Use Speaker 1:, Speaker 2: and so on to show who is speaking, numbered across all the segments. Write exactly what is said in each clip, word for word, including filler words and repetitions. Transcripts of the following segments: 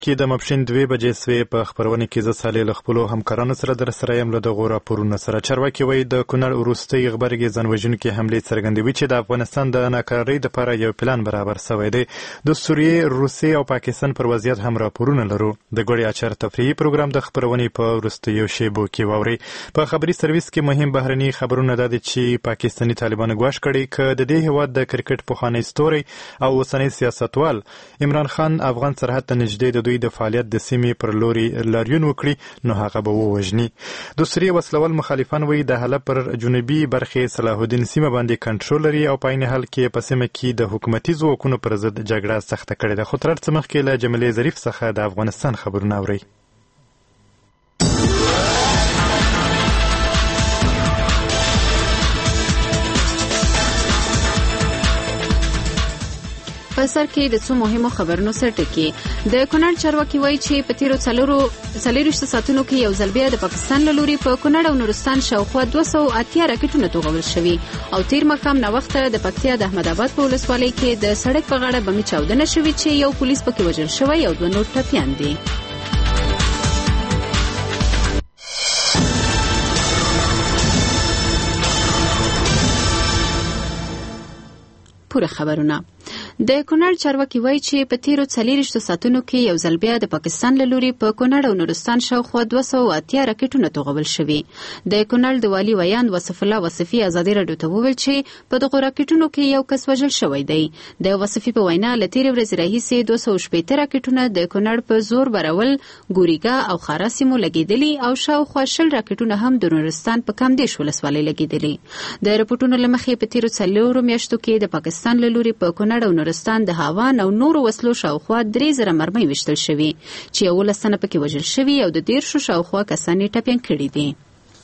Speaker 1: کې د ماپښین دوې بجې سوې. په خپرونه کې زه صالح له خپلو همکارانو سره در سره یم له دغو راپورونو سره. چارواکي وایي د کونړ وروستۍ غبرګې ځانوژونکې حملې څرګندوي چې د افغانستان د ناکرارۍ دپاره یو پلان برابر سوی دی. د سوریې، روسیې او پاکستان پر وضعیت هم راپورونه لرو. د ګوړې اچار تفریحي پروګرام د خپرونې په وروستیو شیبو کې واورئ. په خبري سرویس کې مهم بهرني خبرونه دا دي چې پاکستاني طالبانو ګواښ کړی که د دې هېواد د کرکټ پخوانی ستوری او اوسنی سیاستوال عمران خان افغان سرحد ته نږدې د دوی د فعالیت د سیمې پر لوري لاریون وکړي نو هغه به ووژني. د سوریې وسلوال مخالفان وایي د حلب پر جنوبي برخې صلاح الدین سیمه باندې کنټرول لري او په عین حال کې په سیمه کې د حکومتي ځواکونو پر ضد جګړه سخته کړې ده. خو تر هر څه مخکې له جمیلې ظریف څخه د افغانستان خبرونه اورئ.
Speaker 2: په سر کې د څو مهمو خبرونو سر ټکی. د کونړ چارواکي وایي چې په تیرو څلورو څلورویشتو ساعتونو کې یو ځل بیا د پاکستان له لوري په کونړ او نورستان شاوخوا دوه سوه اتیا راکټونه توغول شوي او تیر ماښام ناوخته د پکتیا د احمد آباد په ولسوالۍ کې د سړک په غاړه بمي چاودنه شوې چې یو پولیس پکې وژل شوی او دوه نور ټپیان دي. پوره خبرونه. د کونړ چارواکي وایي چې په تیرو څلورویشتو ساعتونو کې یو ځل بیا د پاکستان له لوري په کونړ او نورستان شاوخوا دوه سوه اتیا راکټونه توغول شوي. د کونړ د والي ویاند وصف الله وصفي ازادي راډیو ته وویل چې په دغو راکټونو کې یو کس وژل شوی دی. د وصفي په وینا له تیرې ورځې راهیسې دوه سوه شپېته راکټونه د کونړ په زور برول، ګوریګا او خارا سیمو لګېدلي او شاوخوا شل راکټونه هم د نورستان په کامدیش ولسوالۍ لګېدلي. د رپورټونو له مخې په تیرو څلورو میاشتو کې د پاکستان له لوري په کونړ او نورستان د هاوان او نورو وسلو شاوخوا درې زره مرمۍ ویشتل شوي چې یولس تنه پکې وژل شوي او د دېرشو شاوخوا کسان یې ټپیان کړي دي.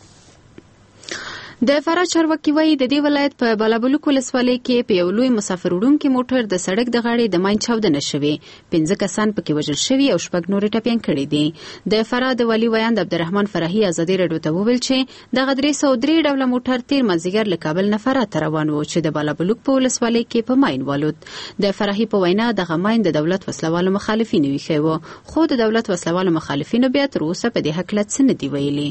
Speaker 2: د فراه چارواکي وایي د دې ولایت په بالابلوک ولسوالۍ کې په یو لوی مسافر وړونکي موټر د سړک د غاړې د ماین چاودنه شوې. پنځه کسان پکې وژل شوي او شپږ نور ټپیان کړي دي. د فراه د والي ویاند عبدالرحمن فرحي ازادي راډیو ته وویل چې دغه درې سوه درې ډوله موټر تیر مازدیګر له کابل نه فراه ته روان و چې د بالابلوک په ولسوالۍ کې په ماین والوت. د فرحي په وینا دغه ماین د دولت وسلوالو مخالفینو ایښی و خو د دولت وسلوالو مخالفینو بیا تر اوسه په دې هکله څه نه دي ویلي.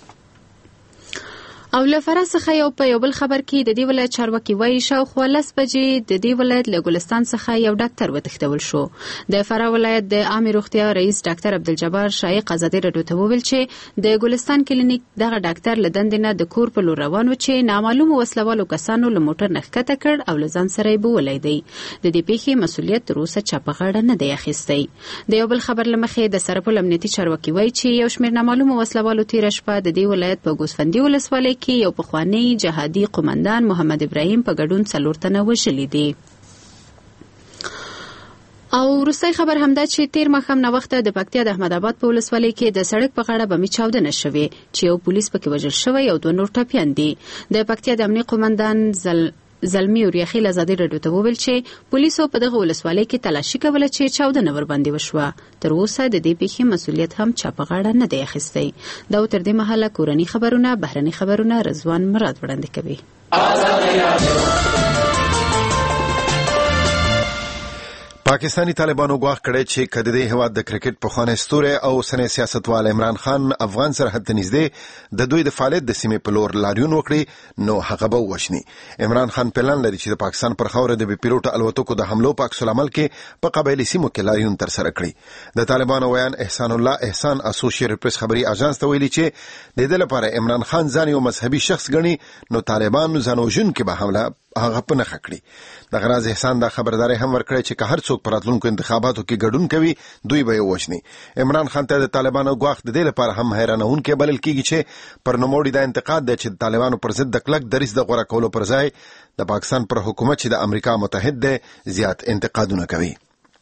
Speaker 2: او له فراه څخه یو په یو بل خبر کې د دې ولایت چارواکي وایي شاوخوا لس بجې د دې ولایت له ګلستان څخه یو ډاکټر وتښتول شو. د فراه ولایت د عامې روغتیا رئیس ډاکټر عبدالجبار شایق ازادي راډیو ته وویل چې د ګلستان کلینیک دغه ډاکټر له دندې نه د کور په لور روان و چې نامعلومو وسلوالو کسانو له موټر نه ښکته کړ او له ځان سره یې بوولی دی. د دې پیښې مسؤلیت تر اوسه چا په غاړه نه دی اخیستی. د یو بل خبر له مخې د سرپل امنیتي چارواکي وایي چې یو شمېر نامعلومو وسلوالو تېره شپه د دې ولایت په ګوسفندي ولسوالۍ کې یو پخوانی جهادي قومندان محمد ابراهیم په ګډون څلور تنه وژلي دي. او وروستی خبر همدا چې تیر ماښام ناوخته د پکتیا د احمد آباد په ولسوالۍ کې د سړک په غاړه بمي چاودنه شوې چې یو پولیس پکې وژل شوی او دوه نور ټپیان دي. د پکتیا د امنیه قومندان زل زلمی اوریاخیل ازادي راډیو ته وویل چې پولیسو په دغه ولسوالۍ کې تلاشي کوله چې چاودنه ورباندې وشوه. تر اوسه د دې پیښې مسؤلیت هم چا په غاړه نه دی اخیستی. دا تر دې مهاله کورني خبرونه، بهرني خبرونه رضوان مراد وړاندې کوي.
Speaker 3: پاکستانی طالبانو ګواښ کړی چې که د دې هېواد د کرکټ پخوانی ستوری او اوسنی سیاستوال عمران خان افغان سرحد ته نږدې د دوی د فعالیت د سیمې په لور لاریون وکړي نو هغه به ووژني. عمران خان پلان لري چې د پاکستان پر خاوره د بې پیلوټه الوتکو د حملو په عکس العمل کې په قبایلي سیمو کې لاریون ترسره کړي. د طالبانو ویان احسان الله احسان اسوسییټډ پریس خبري اژانس ته ویلي چې د دې لپاره عمران خان ځان یو مذهبي شخص ګڼي نو طالبان ځانوژونکي به حمله هغه په نښه کړي. د غراض احسان دا خبرداري هم ورکړی چې که هر څوک پر راتلونکو انتخاباتو کې ګډون کوي دوی به یې وژني. عمران خان ته د طالبانو ګواښ د دې لپاره هم حیرانونکی بلل کېږي چې پر نوموړي دا انتقاد دی چې د طالبانو پر ضد د کلک دریځ د غوره کولو پر ځای د پاکستان پر حکومت چې د امریکا متحد دی زیات انتقادونه کوي.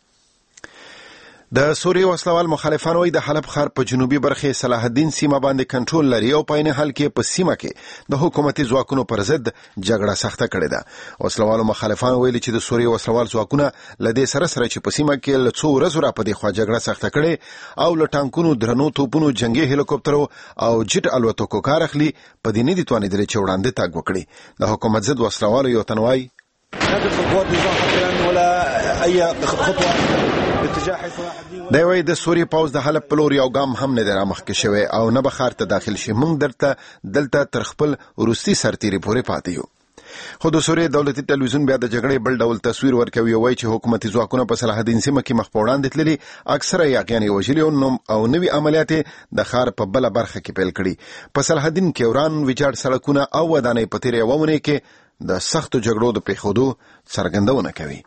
Speaker 3: د سوریې وسلوال مخالفان وایي د حلب ښار په جنوبي برخې صلاح الدین سیمه باندې کنټرول لري او په عین حال کې په سیمه کې د حکومتي ځواکونو پر ضد جګړه سخته کړې ده. وسلوالو مخالفان ویلي چې د سوریې وسلوال ځواکونه له دې سره سره چې په سیمه کې له څو ورځو را په دې خوا جګړه سخته کړې او له ټانکونو، درنو توپونو، جنګي هلیکوپټرو او جټ الوتکو کار اخلي په دې نه دي توانېدلي چې وړاندې تګ وکړي. د حکومت ضد وسلوالو یو تن وایي
Speaker 4: هذه الخطوات نزاحة ولا أي خطوة
Speaker 3: دی وایي د سوریې پوځ د حلب په لور یو ګام هم نه دی رامخکې شوی او نه به ښار ته داخل شي. موږ درته دلته تر خپل وروستي سرتیري پورې پاتې یو. خو د سوریې دولتي ټلویزیون بیا د جګړې بل ډول تصویر ورکوي او وایي چې حکومتي ځواکونه په صلاح الدین سیمه کې مخ په وړاندې تللي، اکثره یاغیان یې وژلي او نوي عملیات د ښار په بله برخه کې پیل کړي. په صلاح الدین کې وران ویجاړ سړکونه او ودانۍ په تېره یوه اونۍ کې د سختو جګړو د پیښېدو څرګندونه کوي.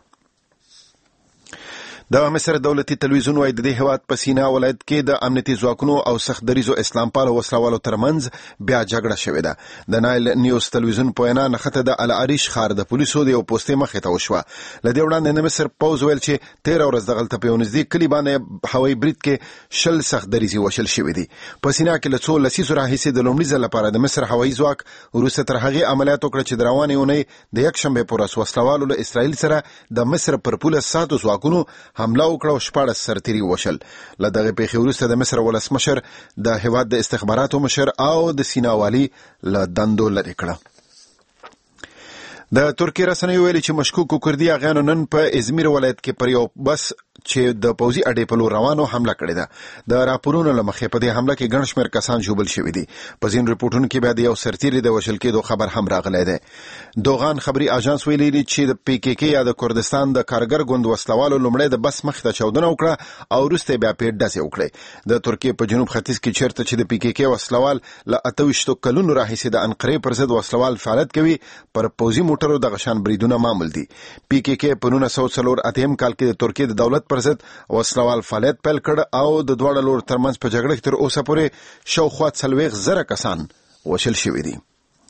Speaker 3: د مصر دولتي تلویزیون وايي د دې هېواد په سینا ولایت کې د امنیتي ځواکونو او سخت دریځو اسلام پالو وسلوالو ترمنځ بیا جګړه شوې ده. د نایل نیوز تلویزیون په وینا نښته د العریش ښار د پولیسو د یو پوستې مخې ته وشوه. له دې وړاندې د مصر پوځ ویل چې تېره ورځ دغلته په یو نږدې کلي باندې هوایي برید کې شل سخت دریځي وشل شوي دي. په سینا کې له څو لسیزو راهیسې د لومړي ځل لپاره د مصر هوایي ځواک وروسته تر هغې عملیات وکړه چې د روانې اونۍ د یکشنبې په ورځ وسلوالو له اسرائیل سره د مصر پر پوله ساتو ځواکونو حمله وکړه او شپاړس سرتیري وشل. له دغه پیښې وروسته د مصر ولسمشر د هېواد د استخباراتو مشر او د سینا والي له دندو لرې کړه. د ترکیې رسنیو ویلي چې مشکوکو کردي اغیانو نن په ازمیر ولایت کې پر یو بس چې د پوځي اډې په لور روانو حمله کړې ده. د راپورونو له مخې په دې حمله کې ګڼ شمېر کسان ژوبل شوي دي. په ځینو رپورټونو کې بیا د یو سرتیري د وژل کېدو خبر هم راغلی دی. دوغان خبري اژانس ویلي دي چې د پی کې کې یا د کردستان د کارګر ګوند وسلوالو لومړی د بس مخې ته چاودنه وکړه او وروسته بیا پرې ډزې وکړې. د ترکیې په جنوب ختیځ کې چیرته چې د پی کې کې وسلوال له اته ویشتو کلونو راهیسې د انقرې پر ضد وسلوال فعالیت کوي، پر پوځي موټرو دغه شان بریدونه معمول دي. پی کې کې په نولس سوه څلور اتیم کال کې د ترکیې د دولت پر ضد وسلوال فعالیت پیل کړ او د دواړو لورو ترمنځ په جګړه کې تر اوسه پورې شاوخوا څلوېښت زره کسان وژل شوي دي.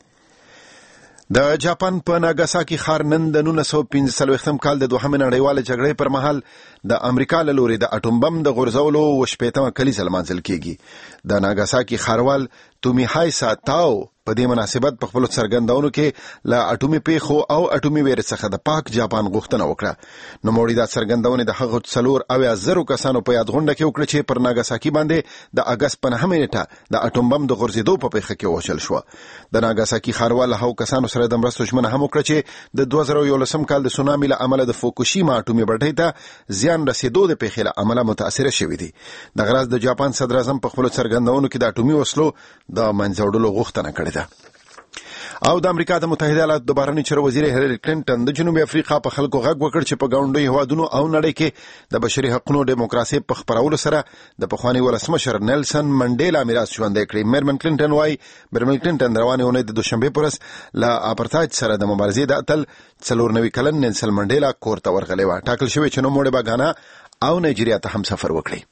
Speaker 3: د جاپان په ناګاساکي ښار نن د نولس سوه پنځه څلوېښتم کال د دوهمې نړیوالې جګړې پر مهال د امریکا له لوري د اټوم بم د غورځولو اووه شپېتمه کلیزه لمانځل کېږي. د ناګاساکي ښاروال تومیهایسا تاو په دې مناسبت په خپلو څرګندونو کې له اټومي پیښو او اټومي ویرې څخه د پاک جاپان غوښتنه وکړه. نوموړي دا څرګندونې د هغو څلور اویا زرو کسانو په یادغونډه کې وکړه چې پر ناګاساکي باندې د اګست په نهمه نیټه د اټوم بم د غورځېدو په پیښه کې وژل شوه. د ناګاساکي ښاروال له هغو کسانو سره د مرستو ژمنه هم وکړه چې د دوه زره یولسم کال د سونامي له امله د فوکوشیما اټومي بټۍ ته زیان رسېدو د پیښې له امله متاثره شوي دي. دغه راز د جاپان صدر اعظم په خپلو څرګندونو کې د اټومي وسلو د منځه وړلو غوښتنه کړې ده. او د امریکا د متحده ایالاتو د بهرني چارو وزیر هیلری کلینټن د جنوبي افریقا په خلکو غږ وکړ چې په ګاونډیو هیوادونو او نړۍ کې د بشري حقوقو ډیموکراسي په خپرولو سره د پخواني ولسمشر نیلسن منډیلا میراث ژوندی کړي. میرمن کلینټن وایي میرمن کلینټن د روانې اونۍ د دوشنبې په ورځ له اپارتایډ سره د مبارزې د اتل څلور نوي کلن نیلسن منډیلا کور ته ورغلی و. ټاکل شوی چې نوموړی به ګانا او نایجیریا ته هم سفر وکړي.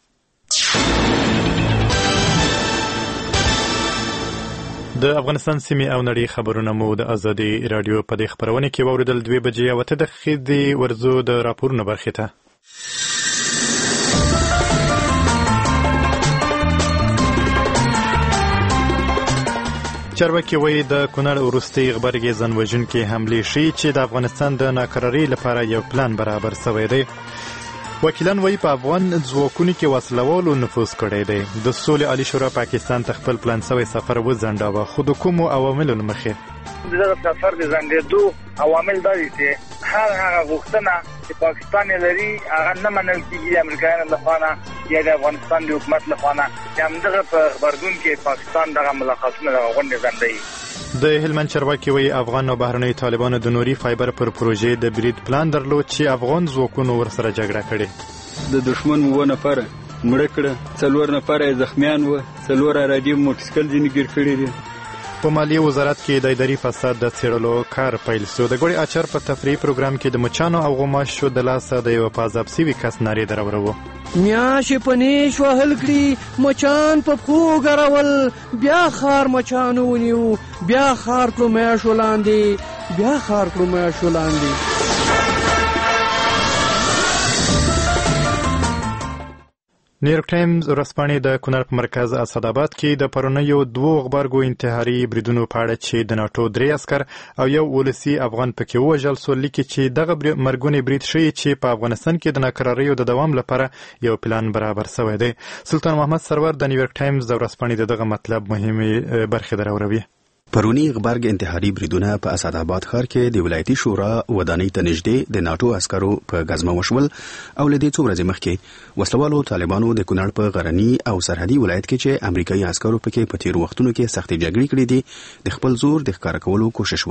Speaker 1: د افغانستان سیمې او نړۍ خبرونه مو د ازادي رادیو په دې خبرونه کې واوریدل. دوه بجې او اته دقیقې دی. ورځو د راپورونو برخې ته. چارواکي وایي د کونړ وروستۍ غبرګې ځانوژونکې حملې ښیي چې د افغانستان د ناکرارۍ لپاره یو پلان برابر شوی دی. وکیلان وایي په افغان ځواکونو کې وسلوالو نفوذ کړی دی. د سولې عالي شورا پاکستان ته خپل پلان شوی سفر وځنډاوه، خو د کومو عواملو له مخې
Speaker 4: دغه سفر د ځنډېدو عوامل دا دي چې هر هغه غوښتنه چې پاکستان لري هغه نه منل کېږي د امریکایانو لخوا یا د افغانستان د حکومت لخوا چې همدغه په غبرګون کې پاکستان دغه ملاقاتونه دغه غونډې ځنډوي.
Speaker 1: د هلمند چارواکي وایي افغان او بهرنیو طالبانو د نوري فایبر پر پروژې د برید پلان درلود چې افغان ځواکونو ورسره جګړه کړې.
Speaker 5: د دشمن اووه نفره مړه کړه، څلور نفره زخمیان وه، څلور ارادي موټرسایکل ځینې ګیر کړي دي.
Speaker 1: په مالیې وزارت کې د اداري فساد د څېړلو کار پیل شو. د ګوړې اچار په تفریحي پروګرام کې د مچانو او غوماشو د لاسه د یوه پازاب سوي کس نارې دروروو.
Speaker 6: میاشې په نیش وهل کړي، مچان په پښو ګرول، بیا خار مچانو ونیو، بیا خار کړو میاشو لاندې، بیا خار کړو میاشو لاندې.
Speaker 1: نیویورک ټایمز ورځپاڼې د کونړ په مرکز اسداباد کې د پرونیو دوو غبرګو انتحاري بریدونو په اړه چې د ناټو درې عسکر او یو ولسي افغان پکې ووژل سو لیکي چې دغه مرګونی برید ښیي چې په افغانستان کې د ناکراریو د دوام لپاره یو پلان برابر شوی دی. سلطان محمد سرور د نیویورک ټایمز د ورځپاڼې د دغه مطلب مهمې برخې دراوروي.
Speaker 7: پرونی غبرګ انتحاري بریدونه په اسعدآباد ښار کې د ولایتي شورا ودانۍ ته نږدې د ناټو عسکرو په غزمه وشول او له دې څو ورځې مخکې وسلوالو طالبانو د کونړ په غرني او سرحدي ولایت کې چې امریکایي عسکرو پکې په تیر وختونو کې سختې جګړې کړې دي د خپل زور د ښکاره کولو کوشش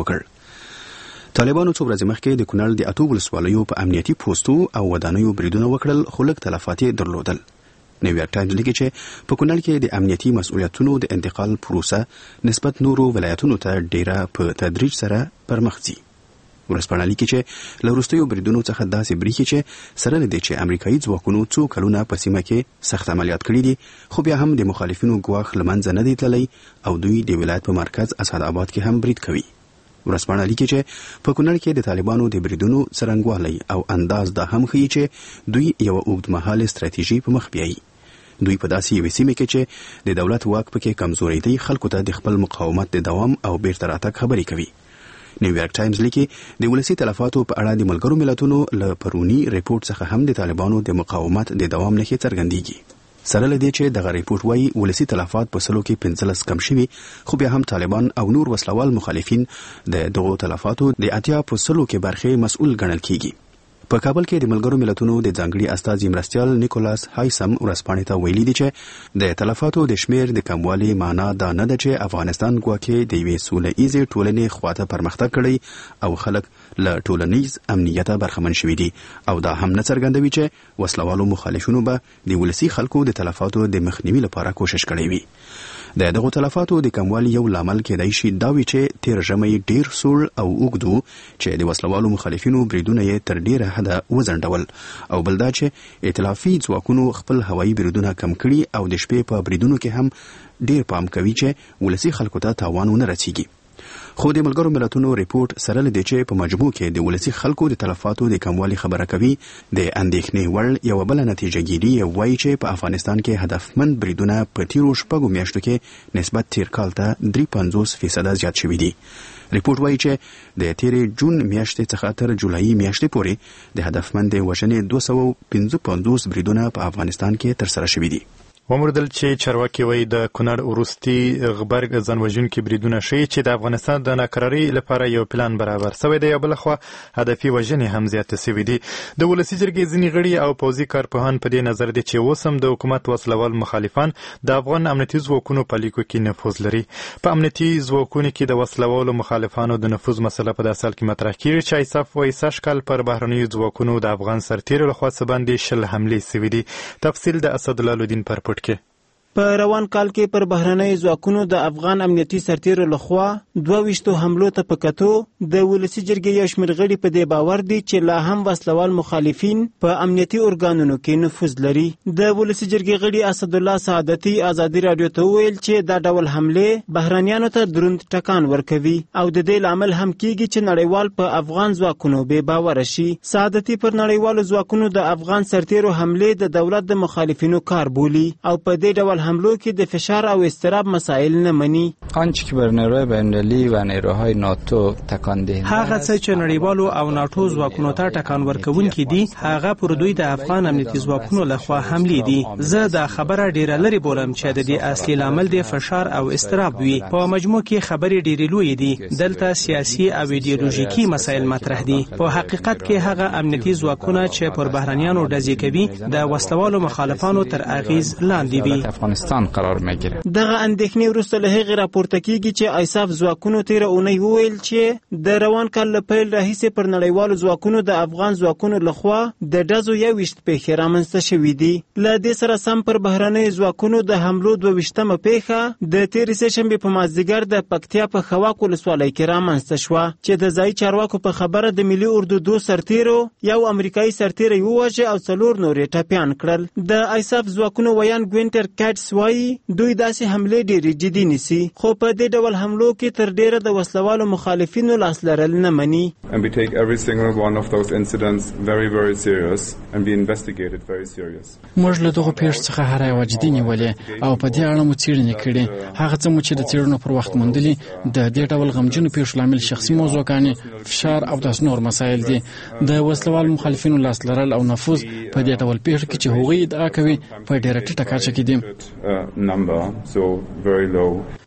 Speaker 7: وکړ. طالبانو څو ورځې مخکې د کونړ د اتو ولسوالیو په امنیتي پوسټو او ودانیو بریدونه وکړل خو لږ تلفات یې درلودل. نیویارک ټایمز لیکي چې په کونړ کې د امنیتي مسؤلیتونو د انتقال پروسه نسبت نورو ولایتونو ته ډیره په تدریج سره پرمخ ځي. ورځپاڼه لیکي چې له وروستیو بریدونو څخه داسې بریښي چې سره له دې چې امریکایي ځواکونو څو کلونه په سیمه کې سخت عملیات کړي دي خو بیا هم د مخالفینو ګواښ له منځه نه دی تللی او دوی د ولایت په مرکز اسعدآباد کې هم برید کوي. ورځپاڼه لیکي چې په کونړ کې د طالبانو د بریدونو څرنګوالی او انداز دا هم ښیي چې دوی یو اوږدمهاله ستراتیژي په مخ بیایي. دوی په داسې یوې سیمه کې چې د دولت واک پکې کمزوري دی خلکو ته د خپل مقاومت د دوام او بیرته راتګ خبرې کوي. نیویارک ټایمز لیکي د ولسي تلفاتو په اړه د ملګرو ملتونو له پرونی ریپورت څخه هم د طالبانو د مقاومت د دوام نښې څرګندېږي. سره له دې چې دغه ریپورت وایي ولسي تلفات په سلو کې پنځلس کم شوي خو بیا هم طالبان او نور وسلوال مخالفین د دغو تلفاتو د اتیا په سلو کې برخې مسؤل ګڼل کیږي. په کابل کې د ملګرو ملتونو د ځانګړي استازي مرستیال نیکولاس هایسم ورځپاڼې ته ویلي دي چې د تلفاتو د شمیر د کموالي معنا دا نه ده چې افغانستان ګواکې د یوې سوله ایزې ټولنې خواته پرمختګ کړی او خلک له ټولنیز امنیته برخمن شوي دي او دا هم نه څرګندوي چې وسلوالو مخالفینو به د ولسي خلکو د تلفاتو د مخنیوي لپاره کوشش کړی وي. د دغو تلفاتو د کموالي یو لامل کېدای شي دا وي چې تیر ژمی ډیر سوړ او اوږد چې د وسلوالو مخالفینو بریدونه یې تر ډیره حده وځنډول او بل دا چې ائتلافي ځواکونو خپل هوایي بریدونه کم کړي او د شپې په بریدونو کې هم ډیر پام کوي چې ولسي خلکو ته تاوان ونه رسیږي. خو د ملګرو ملتونو ریپورت سره له دې چې په مجموع کې د ولسي خلکو د تلفاتو د کموالي خبره کوي د اندېښنې وړ یو بل نتیجه ګیري وایي چې په افغانستان کې هدفمند بریدونه په تیرو شپږو میاشتو کې نسبت تیر کال ته درې پنځوس فیصده زیات شوي دي. ریپورت وایي چې د تیرې جون میاشتې څخه تر جولای میاشتې پورې د هدفمند وژنې دوه سوه پنځه پنځوس بریدونه په افغانستان کې ترسره شوي دي.
Speaker 1: ومردل چې چارواکي وایي د کونړ وروستي غبرګ ځانوژونکي بریدونه ښیي چې د افغانستان د ناکرارۍ لپاره یو پلان برابر سوی دی او بلخوا هدفي وژنې هم زیاتې سوي دي. د ولسي جرګې ځینې غړي او پوځي کارپوهان په دې نظر دي چې اوس هم د حکومت وسلوال مخالفان د افغان امنیتي ځواکونو په لیکو کې نفوذ لري. په امنیتي ځواکونو کې د وسلوالو مخالفانو د نفوذ مسله په داسې حال کې مطرح کیږي چې ایساف وایي سږ کال پر بهرنیو ځواکونو د افغان سرتیرو لخوا څه باندې شل حملې سوي دي. تفصیل د اسدالله الدین پر پټ کې.
Speaker 8: په روان کال کې پر بهرنۍ ځواکونو د افغان امنیتي سرتیرو لخوا دوه ویشتو حملو ته په کتو د ولسي جرګې یو شمېر غړي په دې باور دي چې لا هم وسلوال مخالفین په امنیتي ارګانونو کې نفوذ لري. د ولسي جرګې غړي اسدالله سعادتي ازادي راډیو ته وویل چې دا ډول حملې بهرنیانو ته دروند ټکان ورکوي او د دې لامل هم کیږي چې نړیوال په افغان ځواکونو بې باوره شي. سعادتي پر نړیوالو ځواکونو د افغان سرتیرو حملې د دولت د مخالفینو کار بولي او په دې ډول حملو کې د فشار او استراب مسائل نه مني.
Speaker 9: آنچه که بر نیروهای بین‌المللی و نیروهای ناتو تکان دهنده
Speaker 10: هغه څه چې نړیوالو او ناتو ځواکونو ته ټکان ورکوونکي دي هغه پر دوی د افغان امنیتي ځواکونو لخوا حملې دي. زه دا خبره ډیره لري بولم چې د دې اصلي لامل د فشار او استراب وي. په مجموع کې خبرې ډیرې لوی دي. دلته سیاسي او ایدئولوژیکي مسایل مطرح دي. په حقیقت کې هغه امنیتي ځواکونه چې پر بهرنیانو ډزې کوي د وسلوالو مخالفانو تر اغیز لاندې وي.
Speaker 9: افغانستان قرار میگیره.
Speaker 8: دغه اندېښنې وروسته له هغې راپورته کیږي چې ایساف ځواکونو تیره اونۍ وویل چې د روان کال له پیل راهیسې پر نړیوالو ځواکونو د افغان ځواکونو لخوا د ډزو یوویشت پیښې رامنځته شوي دي. له دې سره سم پر بهرنیو ځواکونو د حملو دوه ویشتمه پیښه د تېرې سه شنبې په مازدیګر د پکتیا په خواک ولسوالۍ کې رامنځته شوه چې د ځایي چارواکو په خبره د ملي اردو دو سرتیرو یو امریکایي سرتیری ووژه او څلور نور یې ټپیان کړل. د ایساف ځواکونو ویان ګوینټر کاټس وایي دوی داسې حملې ډېرې جدي نیسي خو په دې ډول حملو کې تر ډیره د وسلوالو مخالفینو لاس لرل نه مني.
Speaker 11: And we take every single one of those incidents very very serious and we investigate it very serious.
Speaker 12: موږ له دغه پیښو څخه هر یوه جدي نیولې او په دې اړه مو څېړنې کړې. هغه څه مو چې د څېړنو پر وخت موندلي د دې ډول غمجنو پیښو لامل شخصي موضوعګانې فشار او داسې نور مسایل دي. د وسلوالو مخالفینو لاس لرل او نفوذ په دې ډول پیښو کې چې هغوی ادعا کوي په ډیره ټیټه کچه کې دي.
Speaker 11: number so very low.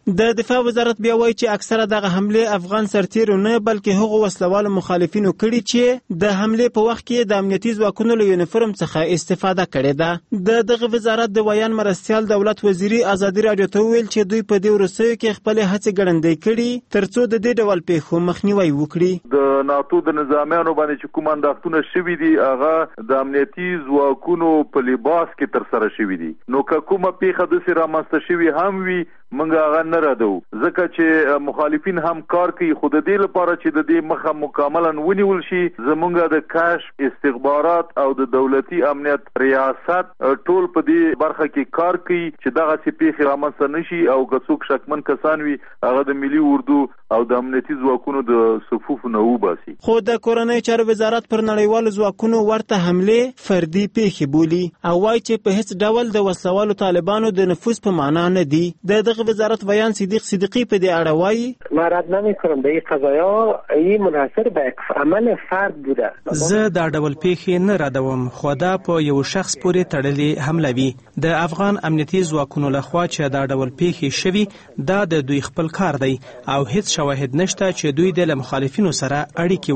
Speaker 8: د دفاع وزارت بیا وایي چې اکثره دغه حمله افغان سرتیرو نه بلکې هغو وسلوالو مخالفینو کړي چې د حمله په وخت کې د امنیتي ځواکونو له یونیفورم څخه استفاده کړې ده. د دغه وزارت د ویان مرستیال دولت وزیري ازادي راډیو ته ویل چې دوی په دې وروستیو کې خپل هڅې ګړندۍ کړي ترڅو د دې ډول پیښو مخنیوي وکړي.
Speaker 13: د ناتو د نظامیانو باندې چې کوم انداختونه شوي دي هغه د امنیتي ځواکونو په لباس کې تر سره شوي دي. نو که کومه پیښه داسې رامنځته شوي هم وي موږ هغه نه ردو ځکه چې مخالفین هم کار کوي خو د دې لپاره چې د دې مخه مکملا ونیول شي زمونږ د کشف استخبارات او د دولتي امنیت ریاست ټول په دې برخه کې کار کوي چې دغه څه پیښې رامنځته نشي او که څوک شکمن کسان وي هغه د ملي اردو او د امنیتي ځواکونو د صفوفو نه وباسي.
Speaker 8: خو د کورنۍ چارو وزارت پر نړیوالو ځواکونو ورته حمله فردي پیښې بولي او وایي چې په هیڅ ډول د وسلوالو طالبانو د نفوذ په معنا نه دي. د وزارت بیان صدیق صدیقی په دې اړه وایي
Speaker 14: ما رد نمی‌کنم به این قضایا این منحصر به عمل فرد بوده.
Speaker 10: زه دا ډول پیښې نه ردوم خو دا په یو شخص پورې تړلې حمله وي. د افغان امنیتي ځواکونو لخوا چې دا ډول پیښې شوي دا د دوی خپل کار دی او هیڅ شواهد نشته چې دوی د مخالفینو سره اړیکې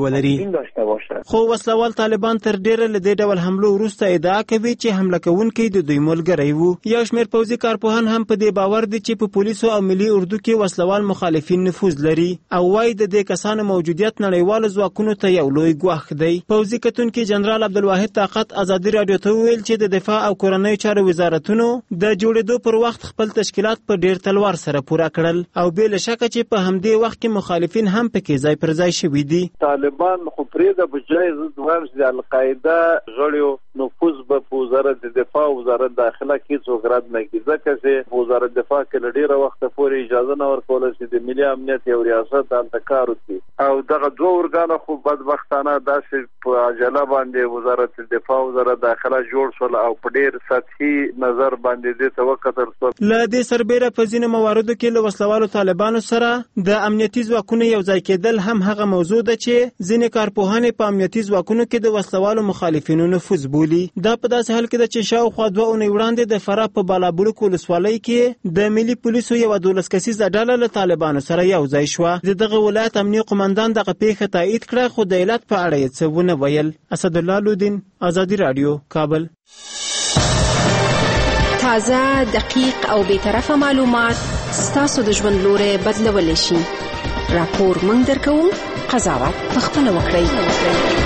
Speaker 10: ولري. خو وسلوال طالبان تر ډیره له دې ډول حملو وروسته ادعا کوي چې حمله کوونکي د دوی ملګری وو. یو شمېر پوځي کارپوهان هم په دې باور دي چې په پولیسو او ملي اردو کې وسلوال مخالفین نفوذ لري او وايي د دې کسانو موجودیت نړیوالو ځواکونو ته یو لوی ګواښ دی. پوځي کتونکي جنرال عبدالواحد طاقت ازادي راډیو ته ویل چې د دفاع او کورنۍ چارو وزارتونو د جوړېدو پر وخت خپل تشکیلات په ډیر تلوار سره پوره کړل او بې له شکه چې په همدې وخت کې مخالفین هم پکې ځای پر ځای شوي دي.
Speaker 15: طالبان خو پرېږده بجای زه دویم چې د القاعده غړیو نفوذ به په وزارت دفاع او وزارت داخله کې څوک رد نه کړي ځکه چې وزارت دفاع کې له ډېره وخته پورې اجازه نه ورکوله چې د ملي امنیت یو ریاست هلته کار وکړي او دغه دوه ارګانه خو بدبختانه داسې په عجله باندې وزارت دفاع او وزارت داخله جوړ شول او په ډېر سطحي نظر باندې دې ته وکتل شول.
Speaker 8: له دې سربیره په ځینو مواردو کې له وسلوالو طالبانو سره د امنیتي ځواکونو یو ځای کېدل هم هغه موضوع ده چې ځینې کارپوهانې په امنیتي ځواکونو کې د وسلوالو مخالفینو نفوذ بولي. دا په داسې حال کې ده چې شاوخوا دوه اونۍ وړاندې د فراه په بالابلوک ولسوالۍ کې د ملي پولیسو یوه دولس کسیزه ډله له طالبانو سره یو ځای شوه. د دغه ولایت امنیه قمندان دغه پیښه تایید کړه خو د علت په اړه یې څه ونه ویل. اسدالله لودین ازادي راډیو کابل.
Speaker 16: تازه دقیق او بیطرفه معلومات ستاسو د ژوند لوري بدلولی شي. راپور موږ درکوو قضاوت پخپله وکړئ.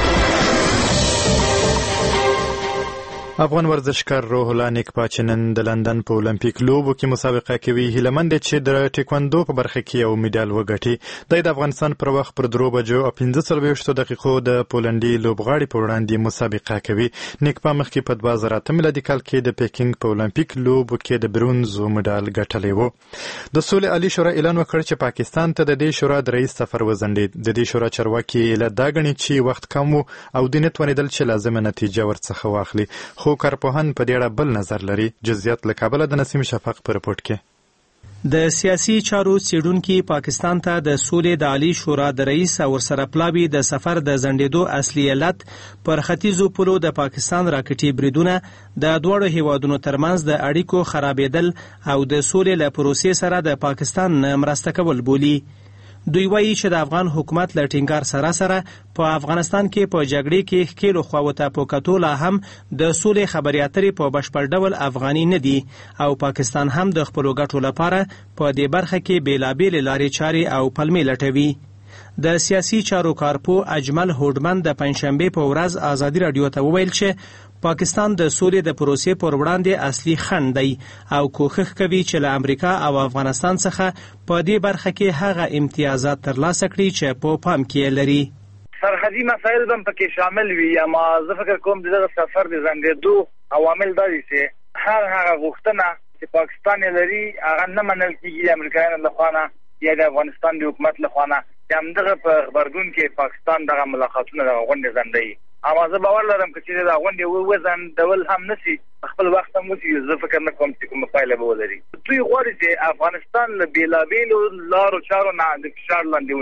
Speaker 1: افغان ورزشکار روح الله نیکپا نن د لندن په اولمپیک لوبو کې مسابقه کوي. هیلهمند چې د ټیکواندو په برخه کې یو میډال وګټي. د افغانستان پر وخت پر درو بجو او پنځه څلوېښتو دقیقو د پولنډي لوبغاړي په وړاندې مسابقه کوي. نیکپا مخکې په دوه زره اته میلادي کال کې د پیکینګ په اولمپیک لوبو کې د برونز میډال ګټلی و. د سولې عالي شورا اعلان وکړ چې پاکستان ته د دې شورا د رئیس سفر وځنډېد. د دې شورا چارواکي له دا ګڼي چې وخت کم و او دوی نه توانېدل چې لازمه نتیجه ورڅخه واخلي. خو کارپوهان په دې اړه بل نظر لري. جزئیات له کابل د نسیم شفق په رپورټ کې.
Speaker 10: د سیاسي چارو څېړونکي پاکستان ته د سولې د عالی شورا د رئیس او ورسره پلاوي د سفر د ځنډېدو اصلي علت پر ختیځو پولو د پاکستان راکټي بریدونه د دواړو هیوادونو ترمنځ د اړیکو خرابېدل او د سولې له پروسې سره د پاکستان نه مرسته کول بولي. دوی وایي چې د افغان حکومت له ټینګار سره سره په افغانستان کې په جګړې کې ښکېلو خواو ته په کتو لا هم د سولې خبرې اترې په بشپړ ډول افغاني نه دي او پاکستان هم د خپلو ګټو لپاره په دې برخه کې بېلابېلې لارې چارې او پلمې لټوي. د سیاسي چارو کارپو اجمل هوډمن د پنجشنبې په ورځ ازادي راډیو ته وویل چې پاکستان د سولې د پروسې پر وړاندې اصلي خنډ دی او کوښښ کوي چې له امریکا او افغانستان څخه په دې برخه کې هغه امتیازات ترلاسه کړي چې په پام کې لري.
Speaker 4: سرحدي مسایل هم پکې شامل وي اما زه فکر کوم دغه سفر د ځنډېدو عوامل دا دي چې هر هغه غوښتنه چې پاکستان لري هغه نه منل کېږي د امریکایانو لخوا یا د افغانستان د حکومت لخوا نه. همدغه په خبرګون کې پاکستان دغه ملاقاتونه دغه غونډې ځنډوي. اما زه باور لرم چې دا غونډې وځنډول هم نشي خپل وخت هم وشي. زه فکر نه کوم چې کومه پایله به ولري. دوی غواړي چې افغانستان له بېلابېلو لارو چارو نه د فشار لاندې ونیسي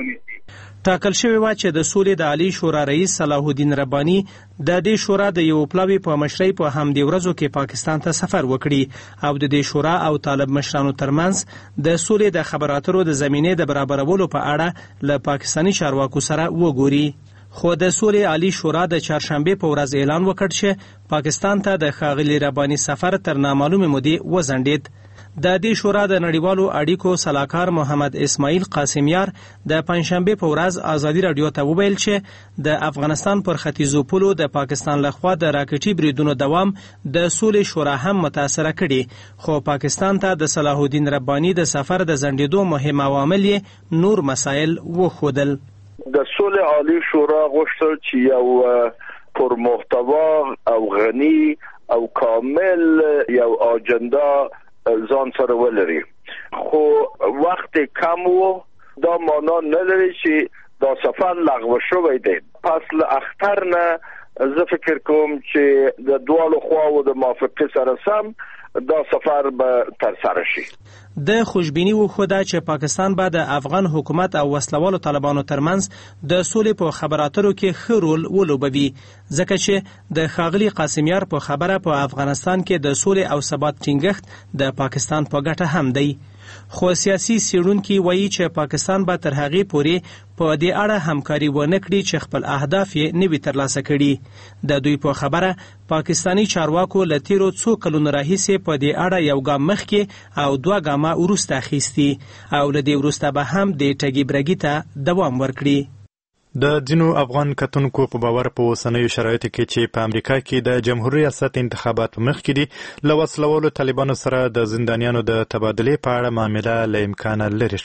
Speaker 10: ټاکل شوی و چې د سولې د عالی شورا رئیس صلاح الدین رباني د دې شورا د یو پلاوي په مشرۍ په همدې ورځو کې پاکستان ته سفر وکړي او د دې شورا او طالب مشرانو ترمنځ د سولې د خبرو اترو د زمینې د برابرولو په اړه له پاکستاني چارواکو سره وګوري. خو د سولې عالی شورا د چهارشنبه په ورځ اعلان وکړ چې پاکستان ته د ښاغلي رباني سفر تر نامعلومې مودې وځنډید. د دې شورا د نړیوالو اړیکو سلاکار محمد اسماعیل قاسمیار د پنځشنبه په ورځ ازادي رادیو ته وویل چې د افغانستان پر ختیځو پولو د پاکستان لخوا د راکټي بریدونو دوام د سولې شورا هم متاثر کړي، خو پاکستان ته د صلاح الدین رباني د سفر د ځنډېدو مهم عوامل نور مسایل وښودل.
Speaker 17: د سولې عالی شورا غوښتل چې یو پر محتوا او غني او کامل یو اجندا ځان سره ولري، خو وخت کم وو. دا معنا نه لري چې دا سفر لغوه شوی دی. پس له اختر نه زه فکر کوم چې د دوالو خواو د موافقه سره سم دا سفر به تر سره شي.
Speaker 10: د خوشبینی وښوده چې پاکستان به د افغان حکومت او وسلوالو طالبانو ترمنځ د سولې په خبراترو کې ښه رول ولوبوي، ځکه چې د ښاغلي قاسمیار په خبره په افغانستان کې د سولې او ثبات ټینګښت د پاکستان په ګټه هم دی. خو سیاسي څېړونکي وایي چې پاکستان به تر هغې پورې په دې اړه همکاري ونه کړي چې خپل اهداف یې نه وي ترلاسه کړي. د دوی په خبره پاکستاني چارواکو له تیرو څو کلونو راهیسې په دې اړه یو ګام مخکې او دوه ګامه وروسته اخیستي او له دې وروسته به هم د ټګي برګي ته دوام ورکړي.
Speaker 1: د ځینو افغان کتونکو په باور په اوسنیو شرایطو کې چې په امریکا کې د جمهوریت ریاست انتخابات په مخ کې دي، له وسلوالو طالبانو سره د زندانیانو د تبادلې په اړه معامله له امکانه لرې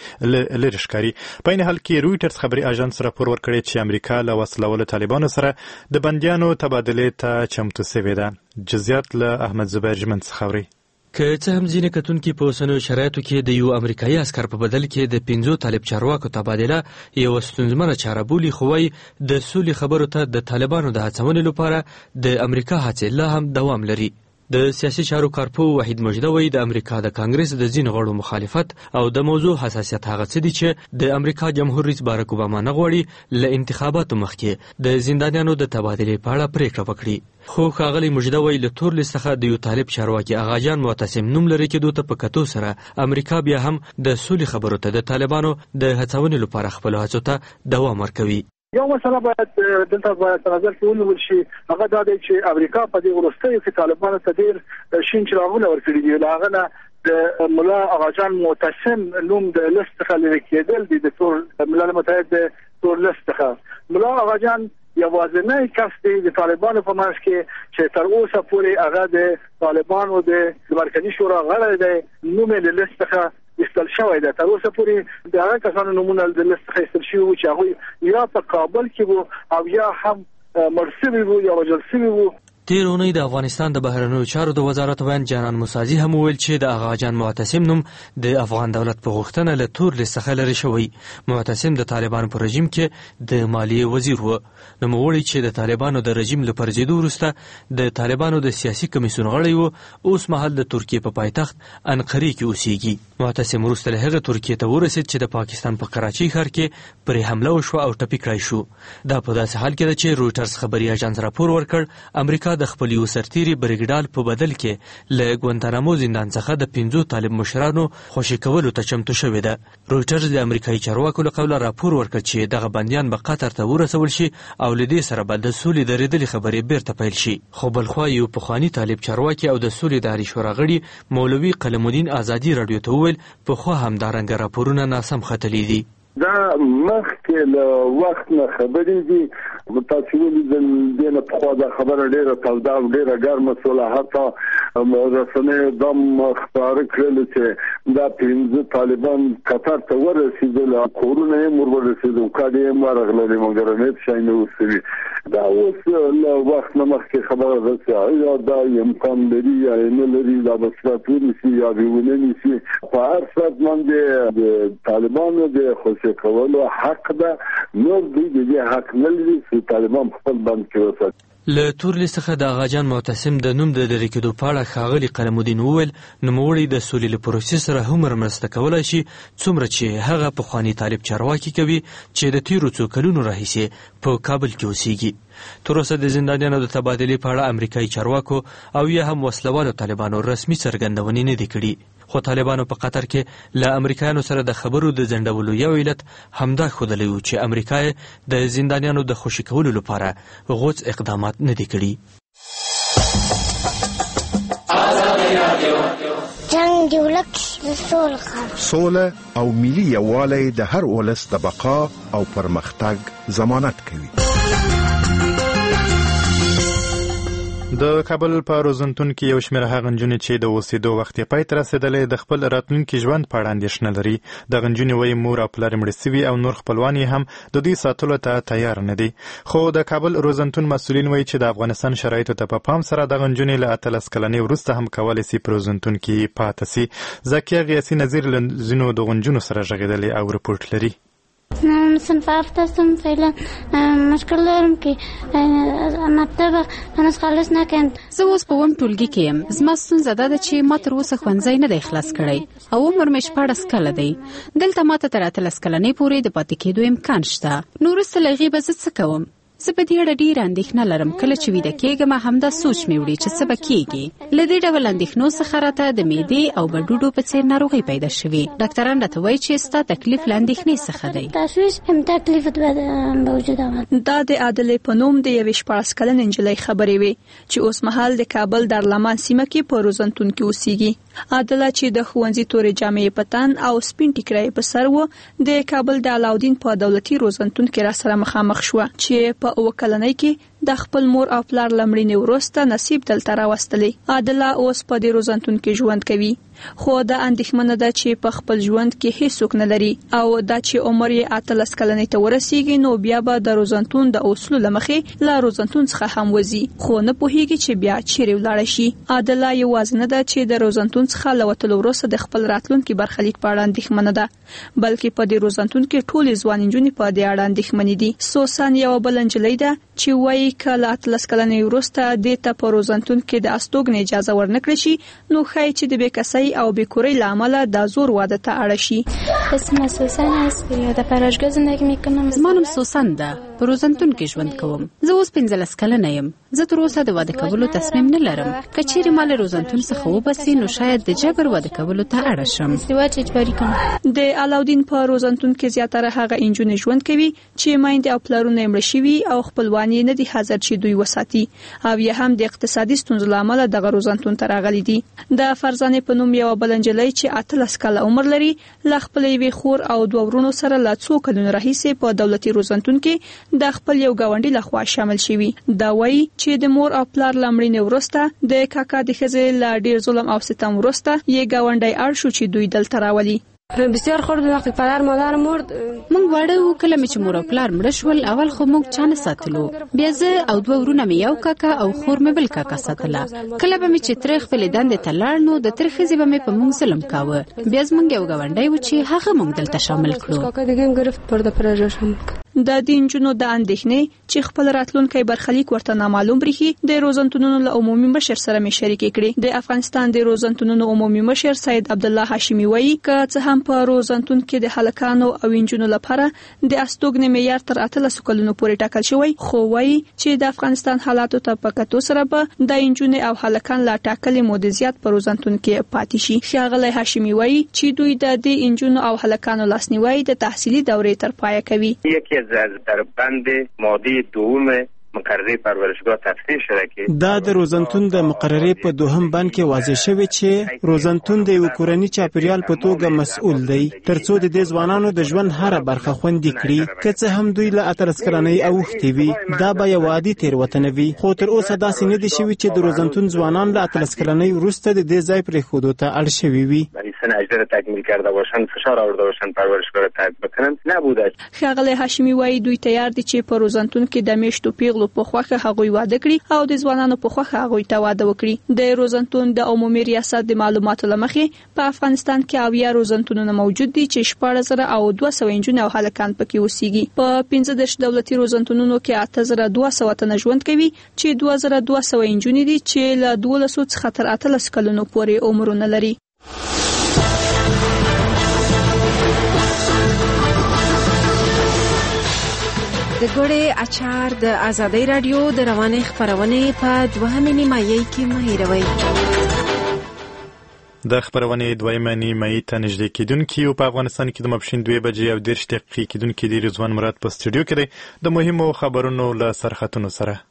Speaker 1: ښکاري. په عین حال کې رویټرز خبري اژانس راپور ورکړی چې امریکا له وسلوالو طالبانو سره د بندیانو تبادلې ته چمتو سوې ده. جزئیات له احمد زبیر ژمن څخه اوري.
Speaker 18: که څه هم ځینې کتونکي په اوسنیو شرایطو کې د یو امریکایي عسکر په بدل کې د پنځو طالب چارواکو تبادله یوه ستونزمنه چاره بولي، خو وایي د سولې خبرو ته د طالبانو د هڅونې لپاره د امریکا هڅې لا هم دوام لري. د سیاسي چارو کارپو وحید مجده وایي د امریکا د کانګرس د ځینو غړو مخالفت او د موضوع حساسیت هغه څه دي چې د امریکا جمهور رئیس باراک اوباما نه غواړي له انتخاباتو مخکې د زندانیانو د تبادلې په اړه پریکړه وکړي. خو ښاغلي مجده وایي له تور لیست څخه د یو طالب چارواکي اغاجان معتصم نوم لري کېدو ته په کتو سره امریکا بیا هم د سولې خبرو ته د طالبانو د هڅونې لپاره خپلو هڅو ته دوام ورکوي.
Speaker 19: یو مسله باید دلته باید نظر کې ونیول شي، هغه دا دی چې امریکا په دې وروستیو کې طالبانو ته ډېر شین چراغونه ورکړي دي. له هغه نه د ملا اغاجان معتصم نوم د لیست څخه لرې کېدل دي، د ټول ملل متحد د ټول لیست څخه. ملا اغاجان یوازینی کس دی د طالبانو په منځ کې چې تر اوسه پورې هغه د طالبانو د مرکزي شورا غړی دی، نوم یې له لیست څخه ایستل شوی دی. تر اوسه پورې د هغه کسانو نومونه د لیست څخه ایستل شوي وو چې هغوی یا په کابل کې وو او یا هم مړ شوي وو یا وژل شوي وو.
Speaker 18: تیر اونۍ د افغانستان د بهرنیو چارو د وزارت ویاند جانان موسازي هم وویل چې د اغاجان معتصم نوم د افغان دولت په غوښتنه له تور لیست څخه لرې شوی. معتصم د طالبانو په رژیم کې د مالیې وزیر و. نوموړی چې د طالبانو د رژیم له پرځېدو وروسته د طالبانو د سیاسي کمیسیون غړی و، اوس مهال د ترکیې په پایتخت انقرې کې اوسېږي. معتصم وروسته له هغه ترکیې ته ورسېد چې د پاکستان په کراچۍ ښار کې پرې حمله وشوه او ټپي کړی شو. دا په داسې حال کې ده چې رویټرز خبري اژانس راپور ورکړ امریکا د خپل یو سرتیري بریګډال په بدل کې له ګوانتانامو زندان څخه د پنځو طالب مشرانو خوشي کولو ته چمتو شوې ده. رویټرز د امریکایي چارواکو له قوله راپور ورکړ چې دغه بندیان به قطر ته ورسول شي او له دې سره به د سولې درېدلې خبرې بیرته پیل شي. خو بلخوا یو پخواني طالب چارواکي او د سولې د عالي شورا غړي مولوي قلم الدین ازادي راډیو ته وویل پخوا همدارنګه راپورونه ناسم ختلي دي.
Speaker 20: دا مخکې له وخت نه خبرې دي، تاسو ولیدل دې نه پخوا دا خبره ډېره توده او ډېره ګرمه سوله، حتی رسنیو دا خپاره کړل چې دا پنځه طالبان قطر ته ورسېدل، کورونه یې ور ورسېدل، کاډې یې ورغللې، مګر هېڅ شی نه وسوي. دا اوس له وخت نه مخکې خبره ده چې یا دا امکان لري یا نه لري، دا به صورت ونیسي یا به ونه نیسي. په هر صورت باندې د طالبانو د خوشي کولو حق ده، نور دوی د دې حق نه لري چې طالبان خپل بند کې وساتي.
Speaker 18: له تورلې څخه د اغاجان معتصم د نوم د لرې کېدو په اړه ښاغلي قلم الدین وویل نوموړی د سولې له پروسې سره هومره مرسته کولی شي څومره چې هغه پخواني طالب چارواکي کوي چې د تیرو څو کلونو راهیسې په کابل کې اوسیږي. تر اوسه د زندانیانو د تبادلې په اړه امریکایي چارواکو او یا هم وسلوالو طالبانو رسمي څرګندونې نه دي کړي، خو طالبانو په قطر کې له امریکایانو سره د خبرو د ځنډولو یو علت همدا ښودلی و چې امریکا د زندانیانو د خوشي کولو لپاره غوڅ اقدامات نه دي کړي.
Speaker 21: جنگ دی ولک د سولې
Speaker 22: سوله او ملي یووالی د هر ولس د بقا او پرمختګ ضمانت کوي.
Speaker 1: د کابل په روزنتون کې یو شمېر هغه نجونې چې د اوسېدو وخت یې پای ته رسېدلی د خپل راتلونکي ژوند په اړه اندېښنه لري. دغه نجونې وایي مور او پلار یې مړه سوي او نور خپلوان یې هم د دوی ساتلو ته تیار نه دي. خو د کابل روزنتون مسؤلین وایي چې د افغانستان شرایطو ته په پام سره دغه نجونې له اتلس کلنۍ وروسته هم کولی سي په روزنتون کې پاتې سي. زکیه غیاسي نظیر له ځینو دغو نجونو سره غږېدلی او رپورټ لري.
Speaker 21: صنف هفتم فعلا مشکل دارم که مکتب هنوز خلاص نکرد.
Speaker 2: زه اوس په اووم ټولګي کې یم. زما ستونزه دا ده چې ما تر اوسه ښوونځی نه دی خلاص کړی او عمر مې شپاړس کاله دی. دلته ما ته تر اتلس کلنۍ پورې د پاتې کېدو امکان شته. نو وروسته له هغې به زه څه کوم؟ زه په دې اړه ډېره اندېښنه لرم. کله چې ویده کېږم همدا سوچ مې وړي چې څه به کېږي. له دې ډول اندېښنو څخه راته د معدې او بډوډو په څېر ناروغۍ پیدا شوې. ډاکټران راته وایي چې ستا تکلیف له اندېښنې څخه دی.
Speaker 21: تشویش هم تکلیف به وجود آمد.
Speaker 23: دا د عادلې په نوم د یوې شپاړس کلنې نجلۍ خبرې وې چې اوس مهال د کابل دارالمان سیمه کې په روزنتون کې اوسېږي. عادله چې د ښوونځي تورې جامې په تن او سپین ټیکری په سر و د کابل د علاودین په دولتي روزنتون کې را سره مخامخ شوه چې په اوه کلنۍ کې د خپل مور او پلار لمړینې وروسته نصیب دلته راوستلی. عادله اوس په دې روزنتون کې ژوند کوي، خو د اندېښمنه ده چې په خپل ژوند کې هیڅوک نه لري او دا چې عمر یې اتلس کلنۍ ته ورسیږي نو بیا به د روزنتون د اصولو له مخې له روزنتون څخه هم وځي، خو نه پوهیږي چې بیا چیرې ولاړه شي. عادله یوازې نه ده چې د روزنتون څخه له وتلو وروسته د خپل راتلونکي برخلیک په اړه اندېښمنه ده، بلکې په دې روزنتون کې ټولې ځوانې نجونې په دې اړه اندېښمنې دي. سوسن یوه بله نجلۍ ده چې وایي که له اتلس کلنۍ وروسته دې ته په روزنتون کې د استوګنې اجازه ورنکړل شي نو ښایي چې د بېکسۍ او بېکورۍ له امله دا زور واده ته اړه شي.
Speaker 21: اسم سوسن است، در پراشگاه زندگی میکنم.
Speaker 2: زما نوم سوسن ده، په روزنتون کې ژوند کوم. زه اوس پنځلس کلنه یم. زه تر اوسه د واده کولو تصمیم نه لرم. که چیرې ما له روزنتون څخه وباسي نو شاید د جبر واده کولو ته اړه شم.
Speaker 21: ازدواج اجباري کوم.
Speaker 23: د علاودین په روزنتون کې زیاتره هغه انجونې ژوند کوي چې میندې او پلرونه یې مړه شوي او خپلوان یې نه دي حاضر چې دوی وساتي او یا هم د اقتصادي ستونزو له امله دغه روزنتون ته راغلي دي. د فرزانې په نوم یوه بله نجلۍ چې اتلس کاله عمر لري له خپلې یوې خور او دوه ورونو سره له څو کلونو راهیسې په دولتي روزنتون کې د خپل یو ګاونډي لخوا شامل شوي. دا وایي چې د مور او پلار له مړینې وروسته د کاکا د ښځې له ډېر ظلم او ستم وروسته یې ګاونډی اړ شو چې دوی دلته راولي.
Speaker 21: بسیار خورد وقتی پدر مادر مرد
Speaker 2: مونږ واړه وو. کله مې چې مور او پلار مړه شول اول خو مونږ چا نه ساتلو. بیا زه او دوه ورونه مې یو کاکا او خور مې بل کاکا ساتله. کله به مې چې ترې خپلې دندې ته لاړ نو د ترې ښځې به مې په مونږ ظلم کاوه. بیا زمونږ یو ګاونډی و چې هغه مونږ دلته شامل کړو.
Speaker 23: د دې نجونو د اندېښنې چې خپل راتلونکی برخلیک ورته نامعلوم بریښي د روزنتونونو له عمومي مشر سره مې شریکې کړې. د افغانستان د روزنتونونو عمومي مشر سید عبدالله هاشمي وایي که څه هم په روزنتون کې د هلکانو او نجونو لپاره د استوګنې معیار تر اتلسو کلونو پورې ټاکل شوی، خو وایي چې د افغانستان حالاتو ته په کتو سره به د نجونې او هلکان لا ټاکلې مودې زیات په روزنتون کې پاتې شي. ښاغلی هاشمي وایي چې دوی د دې نجونو او هلکانو لاسنیوی د تحصیلي دورې تر پایه کوي.
Speaker 24: از در بند ماده دوم مقرره پرورشگاه تصحیح شده که
Speaker 8: دا د روزنتون د مقررې په دوهم بند کې واضح شوی چې روزنتون د یو کورنی چاپیریال په توګه مسؤل دی ترڅو د دې ځوانانو د ژوند هره برخه خوندي کړي. که څه هم دوی له اتلس کلنۍ اوښتي وي دا به یو عادي تېروتنه وي، خو تر اوسه داسې نه دي شوي چې د روزنتون ځوانان له اتلس کلنۍ وروسته د دې ځای پرېښودو ته اړ شوي وي.
Speaker 24: برای سنجده را تکمیل کرده باشند، فشار آورده باشند پرورشگاه را ترک بکنند نبوده.
Speaker 23: ښاغلی هاشمي وایي دوی تیار دي چې په روزنتون کې د میشتو پیغلو په خوخه هغوی واده کړي او د ځوانانو په خوخه هغوی ته واده وکړي. د روزنتون د عمومي ریاست د معلوماتو لمخې په افغانستان کې اویا روزنتونونه موجود دي چې شپږ زره او دوه سوه نجونې او هلکان پکې اوسېږي. په پنځه دېرش دولتي روزنتونونو کې اته زره دوه سوه تنه ژوند کوي چې دوه زره دوه سوه نجونې دي چې له دولسو څخه تر اتلس کلونو پورې عمرونه لري.
Speaker 16: د ګوړې اچار د آزادۍ رادیو د روانې خبرونې په دوهمې نیمایي کې مه هېروئ.
Speaker 1: د خبرونې دویمه نیمایي ته نږدې کېدونکي او په افغانستان کې د ماپښین دوه بجې او دېرش دقیقې کېدونکي د رضوان مراد په سټوډیو کې دی د مهمو خبرونو له سرخطونو سره.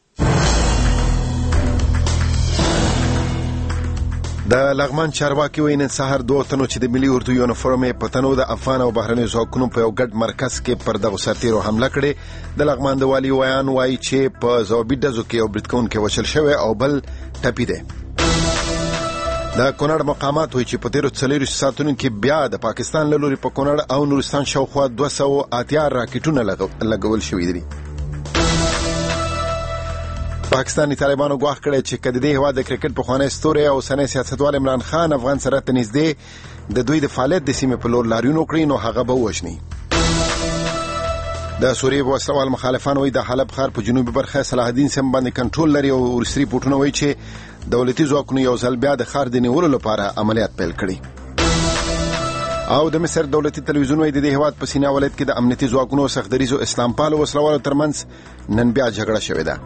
Speaker 22: د لغمان چارواکي وایي نن سهار دوه تنو چې د ملي اردو یونیفورم په تنو د افغان او بهرنیو ځواکونو په یو ګډ مرکز کې پر دغو سرتیرو حمله کړې. د لغمان د والي ویان وایي چې په ځوابي ډزو کې یو بریدکوونکی وژل شوی او بل ټپي دی. د کونړ مقامات وایي چې په تیرو څلوېښتو ساعتونو کې بیا د پاکستان له لوري په کونړ او نورستان شاوخوا دوه سوه اتیا راکټونه لګول شوي دي. پاکستاني طالبانو ګواښ کړی چې که د دې هېواد د کرکټ پخوانی ستوری او اوسنی سیاستوال عمران خان افغان سره ته نږدې د دوی د فعالیت د سیمې په لور لاریون وکړي نو هغه به ووژني. د سوریې په وسلوال مخالفان وایي د حلب ښار په جنوبي برخه صلاح الدین سیمه باندې کنټرول لري او وروستي ریپورټونه وایي چې دولتي ځواکونو یو ځل بیا د ښار د نیولو لپاره عملیات پیل کړي. او د مصر دولتي تلویزیون وایي د دې هېواد په سینه ولایت کې د امنیتي ځواکونو سختدریزو اسلام پالو وسلوالو ترمنځ نن بیا جګړه شوې ده.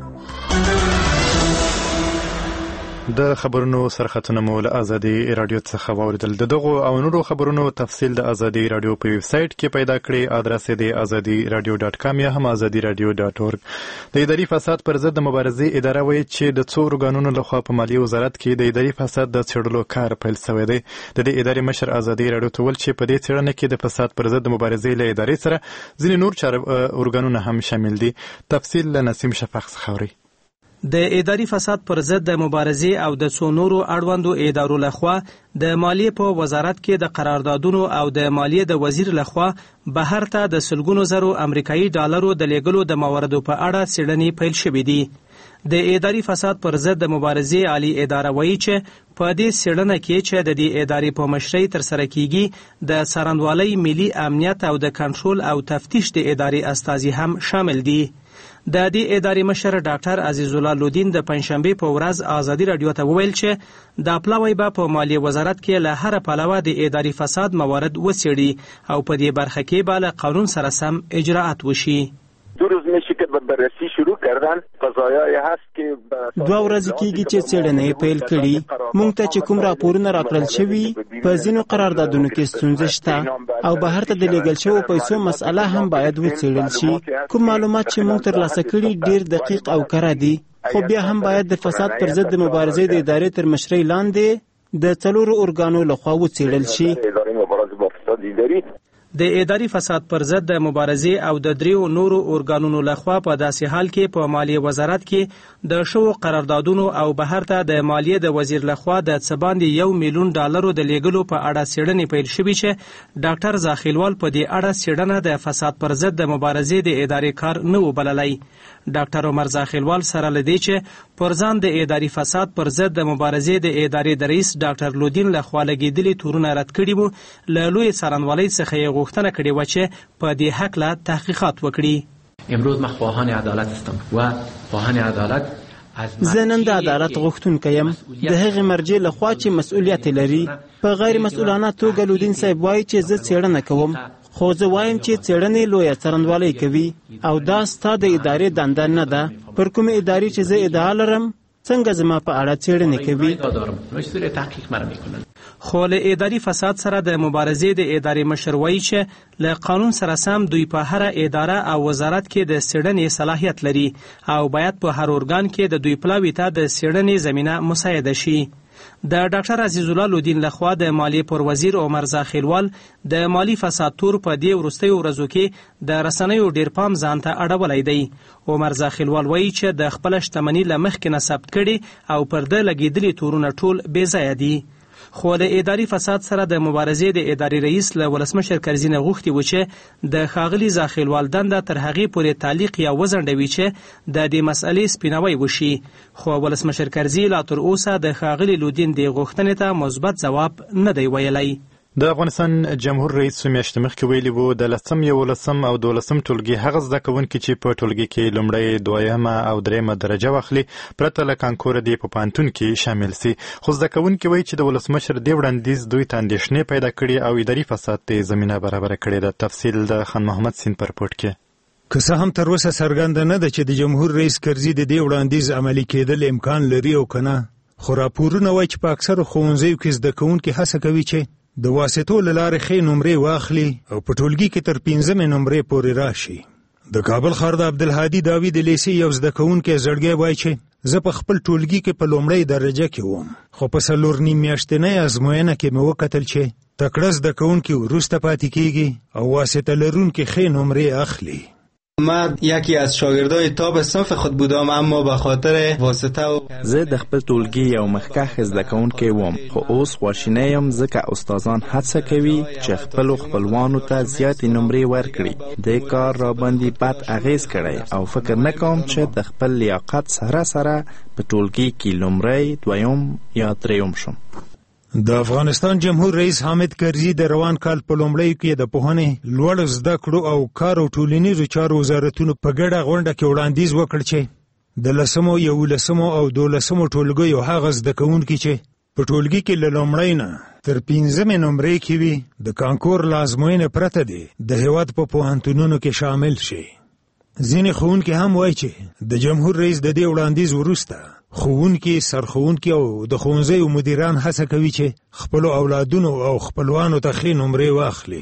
Speaker 1: د خبرونو سرخطونه مو له آزادي رادیو څخه واوریدل. د دغو او نورو خبرونو تفصیل د آزادي رادیو په ویب سایټ کې پیدا کړئ. ادرس یې د آزادي رادیو ډاټ کام یا هم آزادي رادیو ډاټ اورګ. د اداري فساد پر ضد د مبارزې اداره وایي چې د څو ارګانونو لخوا په مالیې وزارت کې د اداري فساد د څېړلو کار پیل شوی دی. د دې ادارې مشر آزادي رادیو ته وویل چې په دې څېړنه کې د فساد پر ضد د مبارزې له ادارې سره ځینې نور ارګانونه هم شامل دي. تفصیل له نسیم شفق څخه اورئ.
Speaker 10: د اداري فساد پر ضد د مبارزې او د څو نورو اړوندو ادارو لخوا د مالیې په وزارت کې د قراردادونو او د مالیې د وزیر لخوا بهر ته د سلګونو زرو امریکایي ډالرو د لیږلو د مواردو په اړه څېړنې پیل شوې دي. د اداري فساد پر ضد د مبارزې عالی اداره وایي چې په دې څېړنه کې چې د دې ادارې په مشرۍ ترسره کیږي د څارنوالۍ، ملي امنیت او د کنټرول او تفتیش د ادارې استازي هم شامل دي. د دې ادارې مشر ډاکټر عزیز الله لودین د پنځشنبې په ورځ آزادي رادیو ته وویل چې دا پلاوی به په مالیې وزارت کې له هر پلوه د اداري فساد موارد وڅېړي او په دې برخه کې به له قانون سره سم اجراءات وشي.
Speaker 3: دو روز میشه که بررسی شروع کردن قضایای هست که
Speaker 8: دوه ورځې کېږي چې څېړنه یې پیل کړي. موږ ته چې کوم راپورونه راکړل شوي په ځینو قراردادونو کې ستونزې شته او بهر ته د لیږل شوو پیسو مسئله هم باید وڅېړل شي. کوم معلومات چې موږ ترلاسه کړي ډېر دقیق او کره دي، خو بیا هم باید د فساد پر ضد د مبارزې د ادارې تر مشرۍ لاندې د څلورو ارګانو لخوا وڅېړل شي.
Speaker 10: د اداري فساد پر ضد د مبارزې او د دریو نورو ارګانونو لخوا په داسې حال کې په مالیې وزارت کې د شو قراردادونو او بهر ته د مالیې د وزیر لخوا د څه باندې یو میلیون ډالرو د لیږلو په اړه څېړنې پیل شوې چې ډاکټر زاخیلوال په دې اړه څېړنه د فساد پر ضد د مبارزې د ادارې کار نه و بللی. ډاکټر عمر زاخیلوال سره لدی چې پر ځان د اداري فساد پر ضد د مبارزې د ادارې د رئیس ډاکټر لودین لخوا لګېدلي تورونه رد کړي وو، له لوی څارنوالۍ څخه یې غوښتنه کړې وه چې په دې هکله تحقیقات وکړي.
Speaker 5: امروز من خواهان عدالت هستم و خواهان عدالت
Speaker 8: زه نن د عدالت غوښتونکی یم، د هغې مرجع لخوا چې مسؤلیت لري. په غیر مسؤلانه توګه لودین صاحب وایي چې زه څېړنه کوم، خو زه وایم چې څېړنې لویه څرنګوالی کوي او دا ستا د ادارې دنده نه ده. پر کومې ادارې چې زه ادعا لرم څنګه زما په اړه څېړنې کوي.
Speaker 10: خو له اداري فساد سره د مبارزې د ادارې مشر وایي چې له قانون سره سم دوی په هره اداره او وزارت کې د څېړنې صلاحیت لري او باید په هر ارګان کې د دوی پلاوي ته د څېړنې زمینه مساعده شي. د ډاکټر عزیز الله لودین لخوا د مالیې پر وزیر عمر زاخیلوال د مالی فساد تور په دې وروستیو ورځو کې د رسنیو ډیر پام ځان ته اړولی دی. عمر زاخیلوال وایي چې د خپل شتمنۍ له مخکې نه ثبت کړي او پر ده لګېدلي تورونه ټول بې ځایه دي. خو د اداري فساد سره د مبارزې د اداري رئیس له ولسمشر کرزي نه غوښتي و چې د ښاغلي زاخیلوال دنده تر هغې پورې تعلیق یا وځنډوي چې د دې مسئلې سپیناوی وشي، خو ولسمشر کرزي لا تر اوسه د ښاغلي لودین دې غوښتنې ته مثبت ځواب نه دی ویلی.
Speaker 1: د افغانستان جمهور رئیس څو میاشتې مخکې ویلي وو د لسم یولسم او دولسم ټولګي هغه زده کوونکي چې په ټولګي کې لومړی دویمه او دریمه درجه واخلي پرته له کانکوره دې په پوهنتون کې شامل سي، خو زده کوونکي وایي چې د ولسمشر دې وړاندیز دوی ته اندېښنې پیدا کړي او اداري فساد ته زمینه برابره کړې ده. تفصیل د خان محمد سین پر رپورټ کې.
Speaker 6: که څه هم تر اوسه څرګنده نه ده چې د جمهور رئیس کرزي د دې وړاندیز عملي کېدل امکان لري او که نه، خو راپورونه وایي چې په اکثرو ښوونځیو کې زده کوونکي هڅه کوي چې د واسطو له لارې ښې نمرې واخلي او په ټولګي کې تر پنځمې نمرې پورې راشي. د کابل ښار د عبدالهادي داوي د لیسې یو زده کوونکی زړګی وایي چې زه په خپل ټولګي کې په لومړۍ درجه کې وم، خو په څلور نیم میاشتنۍ ازموینه کې مې وکتل چې تکړه زده کوونکي وروسته پاتې کېږي او واسطه لرونکي ښې نمرې اخلي.
Speaker 7: من یکی از شاگردای تاپ صف خود بودم، اما به خاطر واسطه و
Speaker 9: زه د خپل ټولګي یو مخکښ زده کوونکی وم، خو اوس خواشینی یم ځکه استادان هڅه کوي چې خپلو خپلوانو ته زیاتې نمرې ورکړي. دې کار را باندې بد اغیز کړی او فکر نه کوم چې د خپل لیاقت سره سره په ټولګي کې لومړی دویم یا دریم شم.
Speaker 6: د افغانستان جمهور رئیس حامد کرزي د روان کال په لومړیو کې د پوهنې، لوړ زده کړو او کار او ټولنیزو چارو وزارتونو په ګډه غونډه کې وړاندیز وکړ چې د لسمو، یولسمو او دولسمو ټولګیو هغه زده کوونکي چې په ټولګي کې له لومړۍ نه تر پنځمې نمرې کې وي د کانکور له ازموینې پرته دي د هېواد په پوهنتونونو کې شامل شي. ځینې ښوونکي هم وایي چې د جمهور رئیس د دې وړاندیز وروسته ښوونکي، سرښوونکي او د ښوونځیو مدیران هڅه کوي چې خپلو اولادونو او خپلوانو ته ښې نمرې واخلي.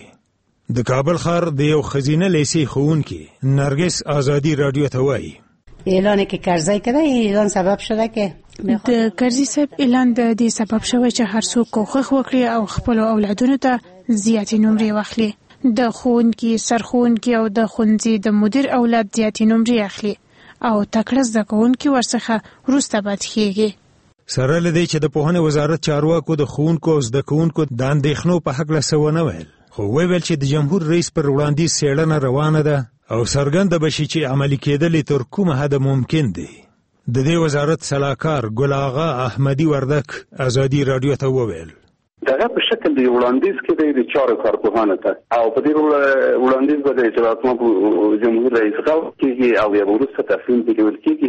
Speaker 6: د کابل ښار د یو ښځینه لیسې ښوونکي نرګس آزادي راډیو ته وایي
Speaker 12: اعلانی که کرزی کرده اعلان سبب شده که
Speaker 25: د کرزي صاحب اعلان د دې سبب شوی چې هر څوک کوښښ وکړي او خپلو اولادونو ته زیاتې نمرې واخلي. د ښوونکي، سرښوونکي او د ښوونځي د مدیر اولاد زیاتې نمرې اخلي او تکړه زده کوونکي ورڅخه وروسته پاتې کېږي.
Speaker 6: سره له دې چې د پوهنې وزارت چارواکو د ښوونکو او زده کوونکو د اندېښنو په هکله څه ونه ویل، خو وویل چې د جمهور رئیس پر وړاندیز څېړنه روانه ده او څرګنده به شي چې عملي کېدل یې تر کومه حده ممکن دی. د دې وزارت سلاکار ګل آغا احمدي وردک ازادي راډیو ته وویل
Speaker 26: دغه په شکل دی وړاندیز کې د چارو کارپوهانو ته او په دې وړاندیز به د اجرات جمهور رئیس غو کېږي او بیا وروسته تصمیم نیول کېږي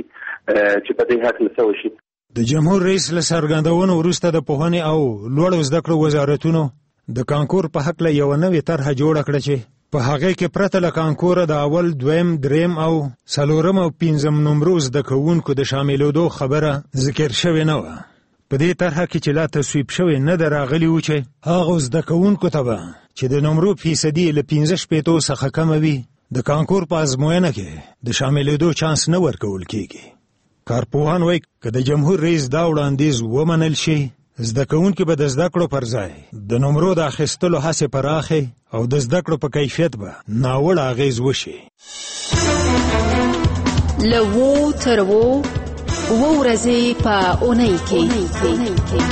Speaker 26: چې په دې حق څه وشي.
Speaker 6: د جمهور رئیس له څرګندونو وروسته د پوهنې او لوړو زده کړو وزارتونو د کانکور په هکله یوه نوې طرحه جوړه کړه چې په هغې کې پرته له کانکوره د اول، دویم، دریم او څلورم او پنځم نمرو زده کوونکو د شاملېدو خبره ذکر شوې نه وه. په دې طرحه کې چې لا تصویب شوی نه ده راغلي وو چې هغو زده کوونکو ته به چې د نمرو فیصدي له پنځه شپېتو څخه کمه وي د کانکور په ازموینه کې د شاملېدو چانس نه ورکول کېږي. کارپوهان وایي که د جمهور رئیس دا وړاندیز ومنل شي، زده کوونکي به د زده کړو پر ځای د نمرو د اخیستلو هڅې پراخې او د زده کړو په کیفیت به ناوړه اغیز وشي.
Speaker 16: له و تر و و ورځې په اونۍ کې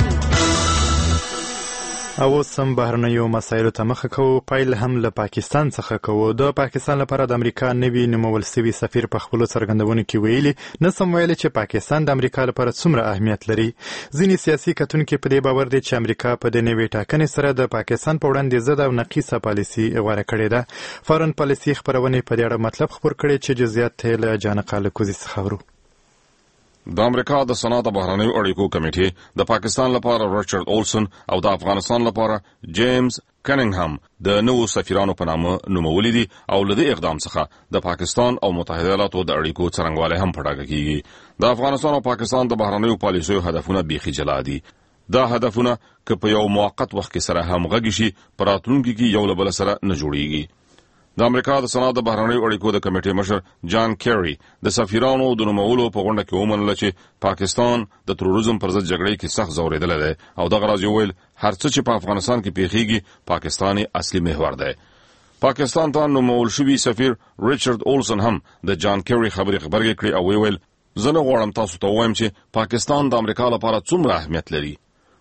Speaker 1: او اوس هم بهرنیو مسایلو ته مخه کوو. پیل هم له پاکستان څخه کوو. د پاکستان لپاره د امریکا نوي نومول سوي سفیر په خپلو څرګندونو کې ویلي نه سم ویلي چې پاکستان د امریکا لپاره څومره اهمیت لري. ځینې سیاسي کتونکي په دې باور دي چې امریکا په دې نوې ټاکنې سره د پاکستان په وړاندې ضد او نقیصه پالیسي غوره کړې ده. فارن پالیسي خپرونې په دې اړه مطلب خپور کړی چې جزئیات یې له جانقا لکوزي څخه ورو.
Speaker 27: د امریکا د صنعت بهرنیو اړیکو کمیټې د پاکستان لپاره ریچارډ اولسن او د افغانستان لپاره جیمز کنینګهام د نوو سفیرانو په نامه نومولي دي او له دې اقدام څخه د پاکستان او متحده ایالاتو د اړیکو څرنګوالی هم په ډاګه کیږي. د افغانستان او پاکستان د بهرنیو پالیسیو هدفونه بیخي جلا دي. دا هدفونه که په یو موقت وخت کې سره همغږي شي، په راتلونکي کې یو له بل سره نه جوړیږي. د امریکا د صنعت د بهرنیو اړیکو د کمیټې مشر جان کیری د سفیرانو د نومولو په غونډه کې ومنله چې پاکستان د تروریزم پر ضد جګړې کې سخت ځورېدلی دی او دغه راز ویل هر څه چې په افغانستان کې پیښیږي پاکستان اصلي محور دی. پاکستان ته نومول شوي سفیر ریچارډ اولسن هم د جان کیری خبرې خبرګې کړې او ویل زه نه غواړم تاسو ته ووایم چې پاکستان د امریکا لپاره څومره اهمیت لري.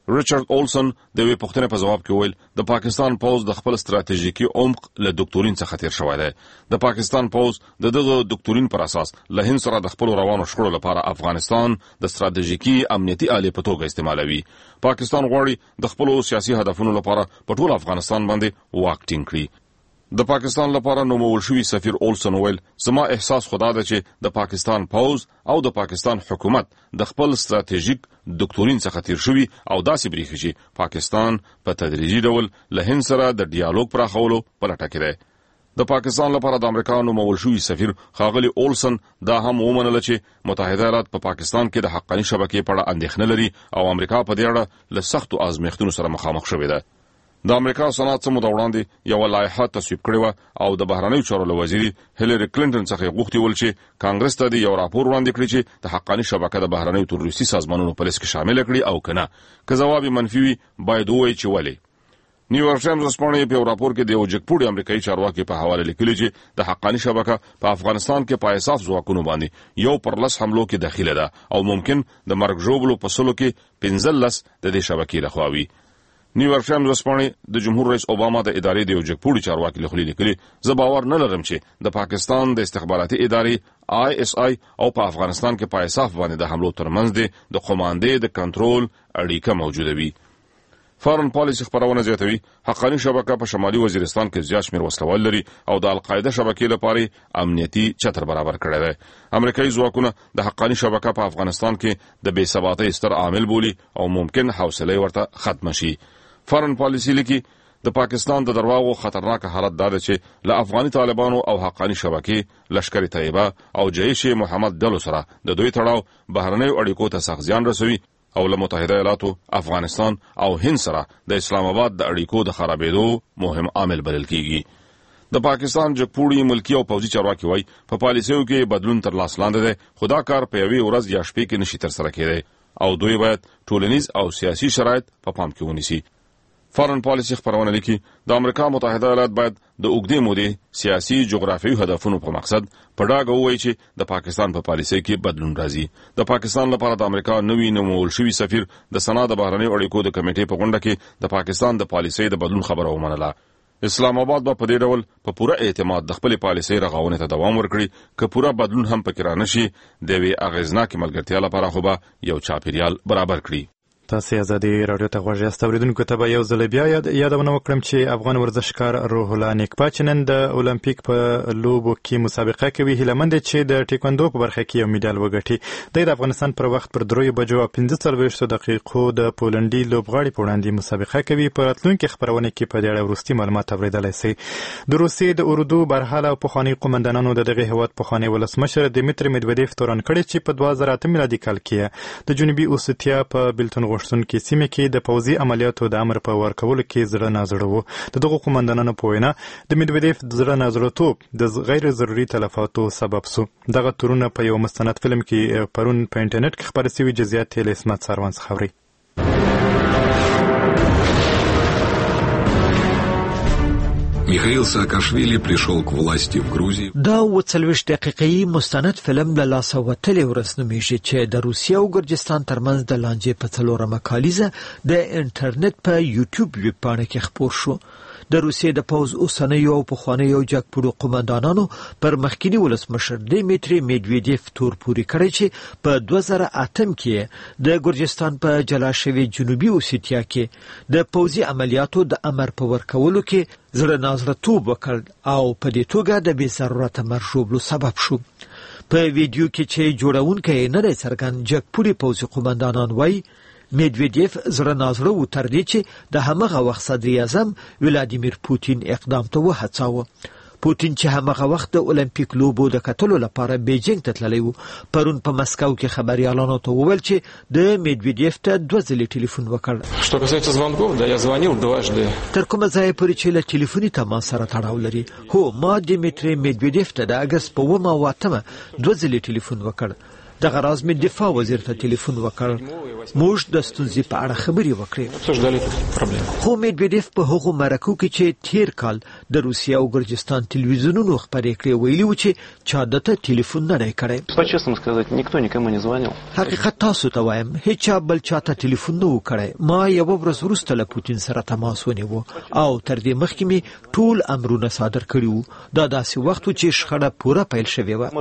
Speaker 27: ریچارډ اولسن د یوې پوښتنې په ځواب کې وویل د پاکستان پوز د خپل ستراتیژیکي عمق له دکتورین څخه تیر شوی دی. د پاکستان پوز د دغه دکتورین پر اساس له هند سره د خپل روانو شخړو لپاره افغانستان د ستراتیژیکي امنیتي آلې په توګه استعمالوي. پاکستان غواړي د خپل سیاسي هدفونو لپاره په ټول افغانستان باندې واک ټینګ کړي. د پاکستان لپاره نومول شوی سفیر اولسن ویل زما احساس خدا ده چې د پاکستان پوز او د پاکستان حکومت د خپل ستراتیژیک دکتورین څخه تیر شوی او داسې بریښي چې پاکستان په تدریجي ډول له هند سره د ډیالوګ پراخولو په لټه کې دی. د پاکستان لپاره د امریکا نومول شوی سفیر ښاغلي اولسن دا هم ومنله چې متحده ایالات په پاکستان کې د حقاني شبکې په اړه اندېښنه لري او امریکا په دې اړه له سختو ازمیښتونو سره مخامخ شوې ده. د امریکا سنات څه موده وړاندې یو لایحه تصویب کړې وه او د بهرنیو چارو له وزیري هیلری کلینټن څخه یې غوښتي ول چې کانګرس ته د یو راپور وړاندې کړي چې د حقاني شبکه د بهرنیو تروریستي سازمانونو په لیست کې شامل کړي او کنه که ځواب منفي وي باید ووایي چې ولې. نیویارک ټایمز وسپانې په یو راپور کې د یو جګپوړي امریکایي چارواکي په حواله لیکلي چې د حقاني شبکه په افغانستان کې په اساس ځواکونو باندې یو پر لس حملو کې داخله ده او ممکن د مرګ ژوبلو په سلو کې پنځه لس د دې شبکې لخوا وي. نیویارک ټایمز وسپانې د جمهور رئیس اوباما د ادارې د یو جګپوړي چارواکي له خولې لیکلي زه باور نه لرم چې د پاکستان د استخباراتي ادارې آی اس آی او په افغانستان کې په اساس باندې د حملو ترمنځ د قوماندې د کنټرول اړیکه موجوده وي. فارن پالیسي خبرونه زیاتوي حقاني شبکه په شمالي وزیرستان کې زیات شمېر وسلوال لري او د القاعده شبکې لپاره امنیتي چتر برابر کړی دی. امریکایي ځواکونه د حقاني شبکه په افغانستان کې د بې ثباتۍ ستر عامل بولي او ممکن حوصله ورته ختم شي. فارن پالیسي لیکي د پاکستان د درواغو خطرناک حالت دا ده چې له افغاني طالبانو او حقاني شبکې لشکر طیبه او جیش محمد ډلو سره د دوی تړاو بهرنیو اړیکو ته سخت زیان رسوي او له متحده ایالاتو افغانستان او هند سره د اسلام آباد د اړیکو د خرابېدو مهم عامل بلل کیږي. د پاکستان جګپوړي ملکی او پوځي چارواکي وایي په پالیسیو کې بدلون تر لاس لاندې دی خو دا کار په یوې ورځ یا شپې کې نشي ترسره کېدی او دوی باید ټولنیز او سیاسي شرایط په پام کې ونیسي. فارن پالیسي خبرونه لیکي د امریکا متحده ایالات باید د اوږدې مودې سیاسي جغرافیوي هدفونو په مقصد په ډاګه ووایي چې د پاکستان په پالیسۍ کې بدلون راځي. د پاکستان لپاره د امریکا نوي نومول شوي سفیر د سنا د بهرنیو اړیکو د کمیټې په غونډه کې د پاکستان د پالیسۍ د بدلون خبره ومنله. اسلام آباد به په دې ډول په پوره اعتماد د خپل پالیسۍ رغونې ته دوام ورکړي که پوره بدلون هم پکې رانشي د یوې اغېزناکې ملګرتیا لپاره خو به یو چاپیریال برابر کړي.
Speaker 1: تاسو ازادي رادیو ته غوږ یاست. اوریدونکو ته به یو ځل بیا یادونه وکړم چې افغان ورزشکار روح الله نیکپا چې نن د اولمپیک په لوبو کې مسابقه کوي هیله مند چې د ټیکواندو په برخه کې یو میډال وګټي. د افغانستان پر وخت پر دروي بجو پنځه څلوېښت دقیقو د پولنډي لوبغاړي په وړاندې مسابقه کوي. په راتلونکي خبرونه کې په دې اړه وروستي معلومات اوریدلای شئ. د روسیې د اردو برحاله او پخوانی قومندانانو د دغه هیواد پخوانی ولسمشر دمیتری مدویدیف تورن کړی چې په دوه زره اته میلادي کال کې د جنوبي اوسیتیا په بلتون غوښتونکو سیمه کې د پوځي عملیاتو د امر په ورکولو کې زړه نازړه وو. د دغه قومندانانو په وینا د مدویدیف د زړه نازړتوب د غیر ضروري تلفاتو سبب سو. دغه تورونه په یو مستند فلم کې پرون په انټرنیټ کې خبرې شوې. جزئیات یې له اسمت سروان څخه اورئ.
Speaker 4: Михаил Саакашвили пришел к власти в Грузии.
Speaker 11: دا وڅلوېښت دقیقې مستند فلم له لاسه وتلې ورځ نومیږي چې د روسیې او ګرجستان ترمنځ د لانجې په څلورمه کالیزه د انټرنیټ په یوټیوب ویب پاڼه کې خپور شو. د روسیې د پوز اوسنیو او پخوانیو جګپوړو قومندانانو پر مخکینی ولسمشر دمیتری میدویدیف تور پوري کړی چې په دوه زره اته کې د ګرجستان په جلا شوي جنوبي اوسیتیا کې د پوځي عملیاتو د امر په ورکولو کې زړه نازړتوب وکړ او په دې توګه د بې ضرورته مرژوبلو سبب شو. په ویډیو کې چې جوړونکی نه دی څرګند جګپوړي پوځي قومندانان وایي میدویدیف زړه نازړه و تر دې چې د همغه وخت صدر اعظم ولادیمیر پوتین اقدام ته وهڅاوه. پوتین چې همغه وخت د اولمپیک لوبو د کتلو لپاره بیجینګ ته تللی و پرون په مسکو کې خبريالانو ته وویل چې د میدویدیف ته دوه ځلې ټلیفون وکړ.
Speaker 13: Что касается звонков, да, я звонил дважды.
Speaker 11: تر کومه ځای پورې چې له ټلیفوني تماس سره تړاو لري. هو ما دمیتری میدویدیف ته د اگست په اوومه او اتمه دوه ځلې ټلیفون وکړ. دغه راز مې دفاع وزیر ته ټلیفون وکړ. موږ د ستونزې په اړه خبرې وکړې. خو میډویډیف په هغو مرکو کې چې تیر کال د روسیې او ګرجستان تلویزیونونو خپرې کړې ویلي و چې چا دته ټلیفون نه دی کړی. حقیقت تاسو ته وایم هیچا بل چاته ټلیفون نه و کړی. ما یوه ورځ وروسته له پوتین سره تماس ونیو او تر دې مخکې مې ټول امرونه صادر کړي وو. دا داسې وخت و چې شخړه پوره پیل شوې وه.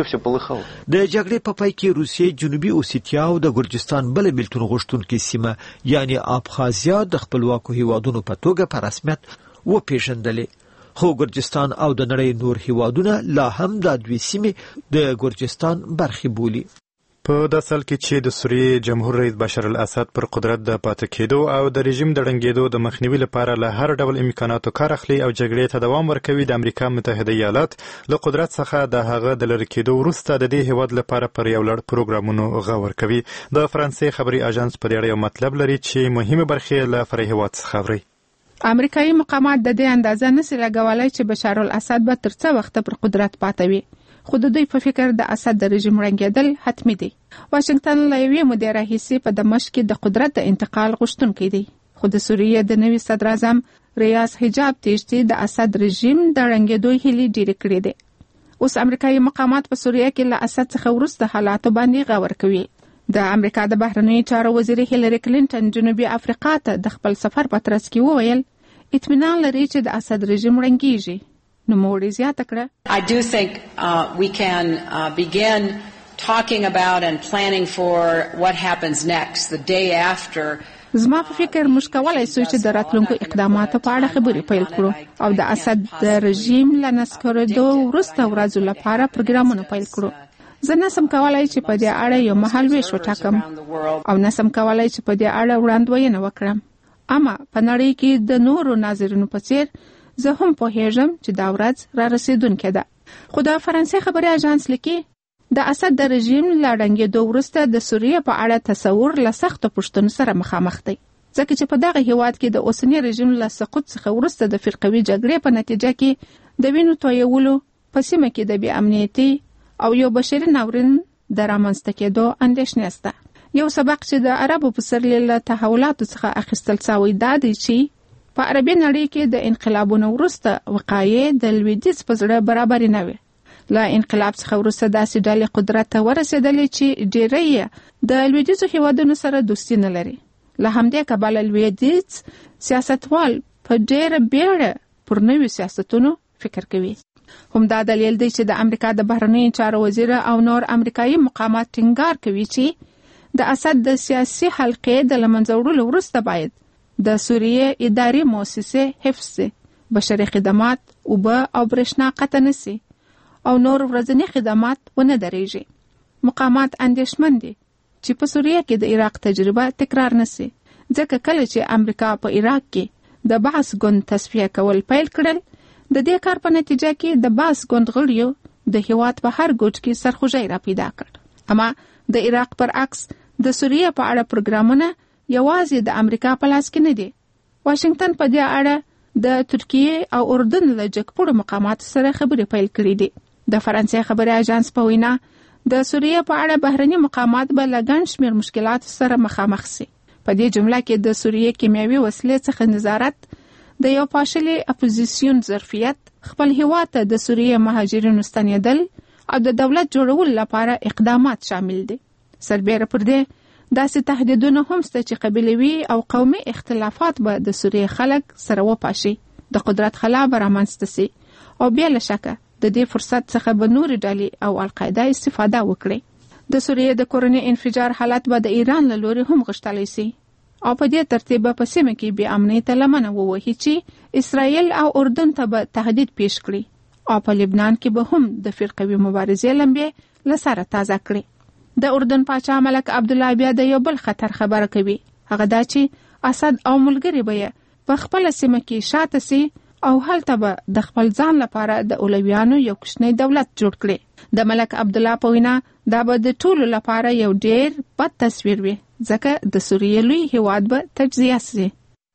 Speaker 11: د جګړې په پای کې روسیې جنوبي اوسیتیا او د ګرجستان بله بیلتون غوښتونکې سیمه یعنی ابخازیا د خپلواکو هیوادونو په توګه په رسمیت وپېژندلې. خو ګرجستان او د نړۍ نور هیوادونه لا هم دا دوی سیمې د ګرجستان برخې بولي.
Speaker 1: په داسې حال کې چې د سوریې جمهور رئیس بشار الاسد پر قدرت د پاتې کېدو او د رژیم د ړنګېدو د مخنیوي لپاره له هر ډول امکاناتو کار اخلي او جګړې ته دوام ورکوي، د امریکا متحده ایالات له قدرت څخه د هغه د لرې کېدو وروسته د دې هیواد لپاره پر یو لړ پروګرامونو غور کوي. د فرانسې خبري اژانس په دې اړه یو مطلب لري چې مهمه برخه له فرعي هیواد څخه اوري.
Speaker 14: امریکایي مقامات د دې اندازه نشي لګولای چې بشار الاسد به تر څه وخت پر قدرت پاتې وي. خو د دوی په فکر د اسد د رژیم ړنګېدل حتمي دی. واشنگټن له یوې مودې راهیسې په دمشق کې د قدرت د انتقال غوښتونکی دی. خو د سوریې د نوي صدر اعظم ریاض حجاب تیشتي د اسد رژیم د ړنګېدو هیلې ډېرې کړې دي. اوس امریکایي مقامات په سوریه کې له اسد څخه وروسته حالاتو باندې غور کوي. د امریکا د بهرنیو چارو وزیر هیلری کلینټن جنوبي افریقا ته د خپل سفر په ترڅ کې وویل اطمینان لري چې د اسد رژیم ړنګېږي. نو موړي زیاته کړه.
Speaker 15: I do think uh, we can uh, begin talking about and planning for what happens next the day after.
Speaker 14: زما په فکر موږ کولای شو چې د راتلونکو اقداماتو په اړه خبرې پیل کړو او د اسد د رژیم له نسکورېدو وروسته ورځو لپاره پروګرامونه پیل کړو. زه نسم کولای چې په دې اړه یو مهال ویش وټاکم او نسم کولای چې په دې اړه وړاندوینه وکړم. اما په نړۍ کې د نورو ناظرینو په څیر زه هم پوهیږم چې دا ورځ را رسیدونکې ده. خو د فرانسې خبري اژانس لیکي د اسد د رژیم له ړنګېدو وروسته د سوریې په اړه تصور له سختو پوښتنو سره مخامخ دی، ځکه چې په دغه هیواد کې د اوسني رژیم له سقوط څخه وروسته د فرقوي جګړې په نتیجه کې د وینو تویولو په سیمه کې د بې امنیتي او یو بشري ناورین د رامنځته کېدو اندېښنې شته. یو سبق چې د عربو په پسرلي له تحولاتو څخه اخیستل شوی دا دی چې په عربي نړۍ کې د انقلابونو وروسته وقایې د لویدیځ په زړه برابرې نه وي. له انقلاب څخه وروسته داسې ډلې قدرت ته ورسېدلې چې ډېری یې د لویدیځو هیوادونو سره دوستي نه لري. له همدې کبله لویدیځ سیاستوال په ډېره بیړه پر نویو سیاستونو فکر کوي. همدا دلیل دی چې د امریکا د بهرنیو چارو وزیر او نور امریکایي مقامات ټینګار کوي چې د اسد د سیاسي حلقې د له منځه وړلو وروسته باید د سوریې اداري مؤسسې حفظ سي، بشري خدمات، اوبه او برېښنا قطع نسي او نور ورځني خدمات ونه درېږي. مقامات اندېښمن دي چې په سوریه کې د عراق تجربه تکرار نسي، ځکه کله چې امریکا په عراق کې د بعث ګوند تصفیه کول پیل کړل، د دې کار په نتیجه کې د بعث ګوند غړیو د هیواد په هر ګوټ کې سرخوږی را پیدا کړ. اما د عراق پر عکس د سوریه په اړه پروګرامونه یوازې د امریکا په لاس کې نه دي. واشنگټن په دې اړه د ترکیې او اردن له جګپوړو مقاماتو سره خبرې پیل کړې دي. د فرانسې خبري اژانس په وینا د سوریې په اړه بهرني مقامات به له ګڼ شمېر مشکلاتو سره مخامخ سي. په دې جمله کې د سوریې کیمیاوي وسلې څخه نظارت، د یو پاشلي اپوزیسیون ظرفیت، خپل هیواد ته د سوریې مهاجرینو ستنېدل او د دولت جوړولو لپاره اقدامات شامل دي. سربیره پر دې داسې تهدیدونه هم شته چې قبیلوي او قومي اختلافات به د سوریې خلک سره وپاشي، د قدرت خلا به رامنځته سي او بیا له شکه د دې فرصت څخه به نورې ډلې او القاعده استفاده وکړي. د سوریې د کورني انفجار حالت به د ایران له لوري هم غښتلی سي او په دې ترتیب به په سیمه کې بې امنۍ ته لمنه ووهي چې اسرائیل او اردن ته به تهدید پیش کړي او په لبنان کې به هم د فرقوي مبارزې لمبې له سره تازه کړي. د اردن پاچا ملک عبدالله بیا د یو بل خطر خبره کوي، هغه دا چې اسد او ملګري به په خپل سیمه کې شاته سي او هلته به د خپل ځان لپاره د اولویانو یو کوچنی دولت جوړ کړي. د ملک عبدالله په وینا دا به د ټولو لپاره یو ډیر بد تصویر وي، ځکه د سوریې لوی هیواد به تجزیه سي.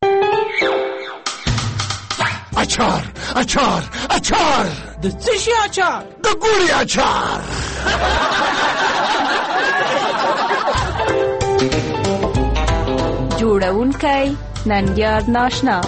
Speaker 17: اچار اچار اچار
Speaker 10: د څه شي اچار؟
Speaker 17: د ګوړې اچار.
Speaker 2: جوړونکی ننګیار ناشنا.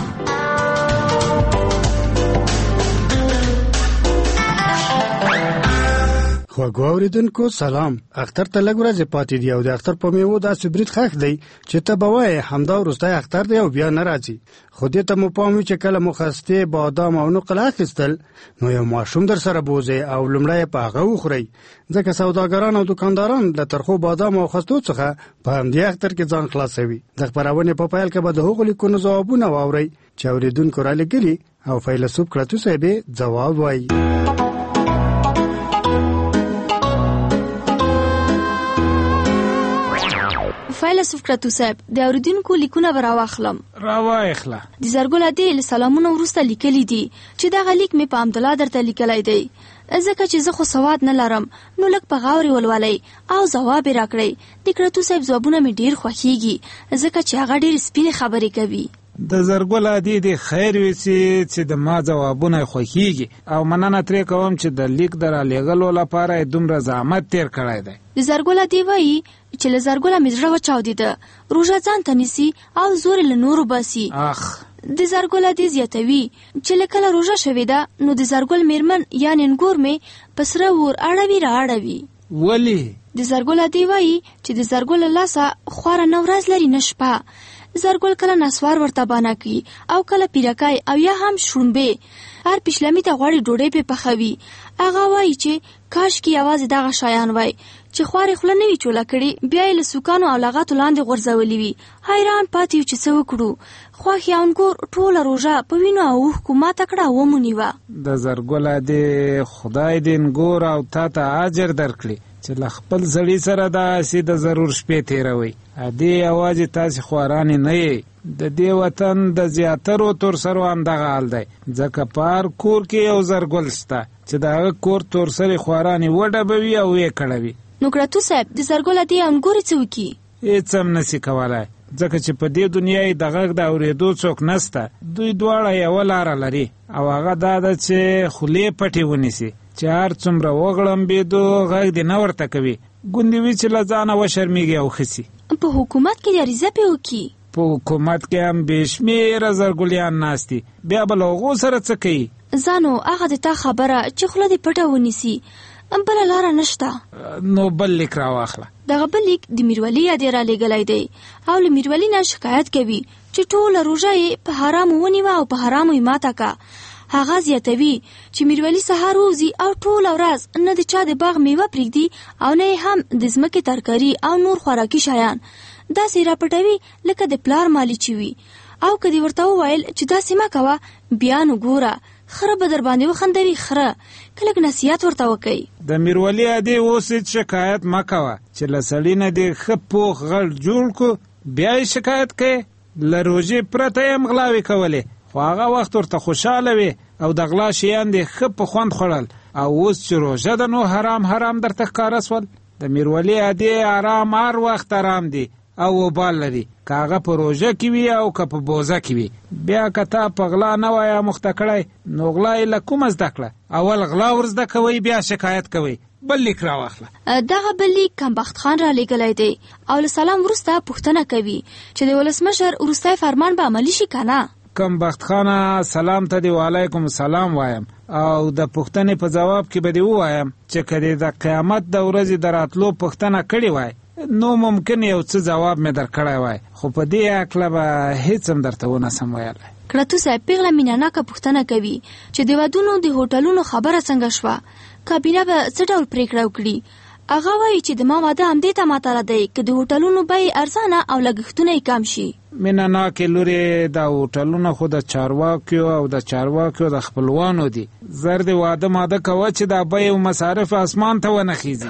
Speaker 18: خواږه اوریدونکو سلام. اختر ته لږ ورځې پاتې دي او د اختر په میوو داسې برید ښخ دی چې ته به وایې همدا وروستی اختر دی او بیا نه راځي. خو دې ته مو پام وي چې کله مو خستې بادام او نقل اخیستل نو یو ماشوم در سره بوځئ او لومړی په هغه وخورئ، ځکه سوداګران او دوکانداران له ترخو بادام او خستو څخه په همدې اختر کې ځان خلاصوي. د خپرونې په پیل کې به د هغو لیکونو ځوابونه واورئ چې اوریدونکو رالیږلي او فیلسوف کړتو صاحب یې ځواب وایي.
Speaker 19: فیلسوف کړتو صاحب د اوریدونکو لیکونه به راواخلم.
Speaker 6: راواخله.
Speaker 19: د زرګل عادي له سلامونه وروسته لیکلي دي چې دغه لیک مې په امدلا درته لیکلی دی، ځکه چې زه خو سواد نه لرم نو لږ په غاورې ولولئ او ځواب یې راکړئ. د کړتو صاحب ځوابونه مې ډېر خوښیږي ځکه چې هغه ډېرې سپینې خبرې کوي.
Speaker 6: د زرګل عادي د خیر وي چې د ما ځوابونه خوښیږي او مننه ترې کوم چې د لیک د رالیږلو لپاره یې دومره زحمت تیر کړی دی.
Speaker 19: د زرګل عادي وایي چې له زرګله مې زړه وچاودېده، روژه ځان ته نیسي او زور یې له نورو باسي.
Speaker 6: اخ
Speaker 19: د زرګل عادي زیاتوي چې له کله روژه شوې ده نو د زرګل میرمن یعنې نګور مې په سره اور اړوي را اړوي.
Speaker 6: ولې؟
Speaker 19: د زرګل عادي وایي چې د زرګل له لاسه خواره نه ورځ لري نه شپه. زرګل کله نسوار ورته بانه کوي او کله پیرکای او یا هم شړومبې. هر پیشلمي ته غواړي ډوډۍ پې پخوي. هغه وایي چې کاشکې یوازې دغه شیان وای چې خوارې خوله نه وي چوله کړې بیا یې له سوکانو او لغتو لاندې غورځولي وي. حیران پاتې یو چې څه وکړو. خوښ یا انګور ټوله روژه په وینو او اوښکو ماته کړه او ومونیوه.
Speaker 6: د زرګله دې خدای دې انګور او تا ته اجر درکړي چې له خپل سړي سره داسې د ضرور شپې تېروئ. دې یوازې تاسې خوارانې نه یې، د دې وطن د زیاترو تورسرو هم دغه حال دی، ځکه په هر کور کې یو زرګل شته چې د هغه کور تورسرې خوارانې وډبوي او یې کړوي.
Speaker 19: نو کړتو صاحب د زرګل عادي انګورې څه وکړي؟
Speaker 6: هېڅ هم نسي کولی، ځکه چې په دې دنیا یې د غږ د اورېدو څوک نسته. دوی دواړه یوه لاره لري او هغه دا ده چې خولې پټې ونیسي چې هر څومره وغړمبېدو غږ دې نه ورته کوي، ګوندې وي چې له ځانه وشرمېږي او خسي.
Speaker 19: په حکومت کې عریضه پې وکړي؟
Speaker 6: په حکومت کې هم بې شمېره زرګلیان ناست دي، بیا به له هغو سره څه کوي؟
Speaker 19: ځانو هغه د تا خبره چې خوله دې پټه ونیسي، بله لاره نشته.
Speaker 6: نو بل لیک راواخله.
Speaker 19: دغه بل لیک د میروالي یادې رالیږلی دی او له میروالي نه شکایت کوي چې ټوله روژه یې په حرامو ونیوه او په حرامو یې ماته که. هغه زیاتوي چې میروالي سهار ووځي او ټوله ورځ نه د چا د باغ میوه پرېږدي او نه یې هم د ځمکې ترکاري او نور خوراکي شیان. داسې راپټوي لکه د پلار مالی چې وي. او که دې ورته وویل چې داسې مه کوه بیا نو ګوره خره به در باندې وخندوي. خره که لږ نصیحت ورته وکوي.
Speaker 6: د میروالي عادي اوس هېڅ شکایت مه کوه چې له سړي نه دې ښه پوخ غړ جوړ کړو بیا یې شکایت کوې. له روژې پرته یې هم غلاوې کولې خو هغه وخت ورته خوشحاله وي او د غلا شیان دې ښه په خوند خوړل او اوس چې روژه ده نو حرام حرام درته ښکاره سول. د میروالي عادي آرام هر وخت آرام دی او وبال لري، که هغه په روژه کې وي او که په بوزه کې وي. بیا که تا په غلا نه وای مخته کړی نو غلا یې له کومه زده کړه؟ اول غلا ور زده کوئ بیا شکایت کوئ. بل لیک راواخله.
Speaker 19: دغه بل لیک کمبخت خان را لیږلی دی او له سلام وروسته پوښتنه کوي چې د ولسمشر وروستی فرمان به عملي شي که نه.
Speaker 6: کمبخت خانه سلام ته دې وعلیکم سلام وایم او د پوښتنې په جواب کې به دې ووایم چې که دې د قیامت د ورځې د راتلو پوښتنه کړې وای نو ممکن یو څه جواب مې درکړی وای، خو په دې هکله به هېڅ هم درته ونسم ویلی.
Speaker 19: کړتو صاحب پیغله مینهناکه پوښتنه کوي چې د ودونو د هوټلونو خبره څنګه شوه؟ کابینه به څه ډول پرېکړه وکړي؟ هغه وایي چې د ما واده همدې ته ماتله دی که د هوټلونو بیې ارزانه او لګښتونه یې کم شي.
Speaker 6: مینهناکې لورې د هوټلونه خو د چارواکیو او د چارواکیو د خپلوانو دي. زر دې واده ماده کوه چې د بیې او مصارف اسمان ته ونه خیزي.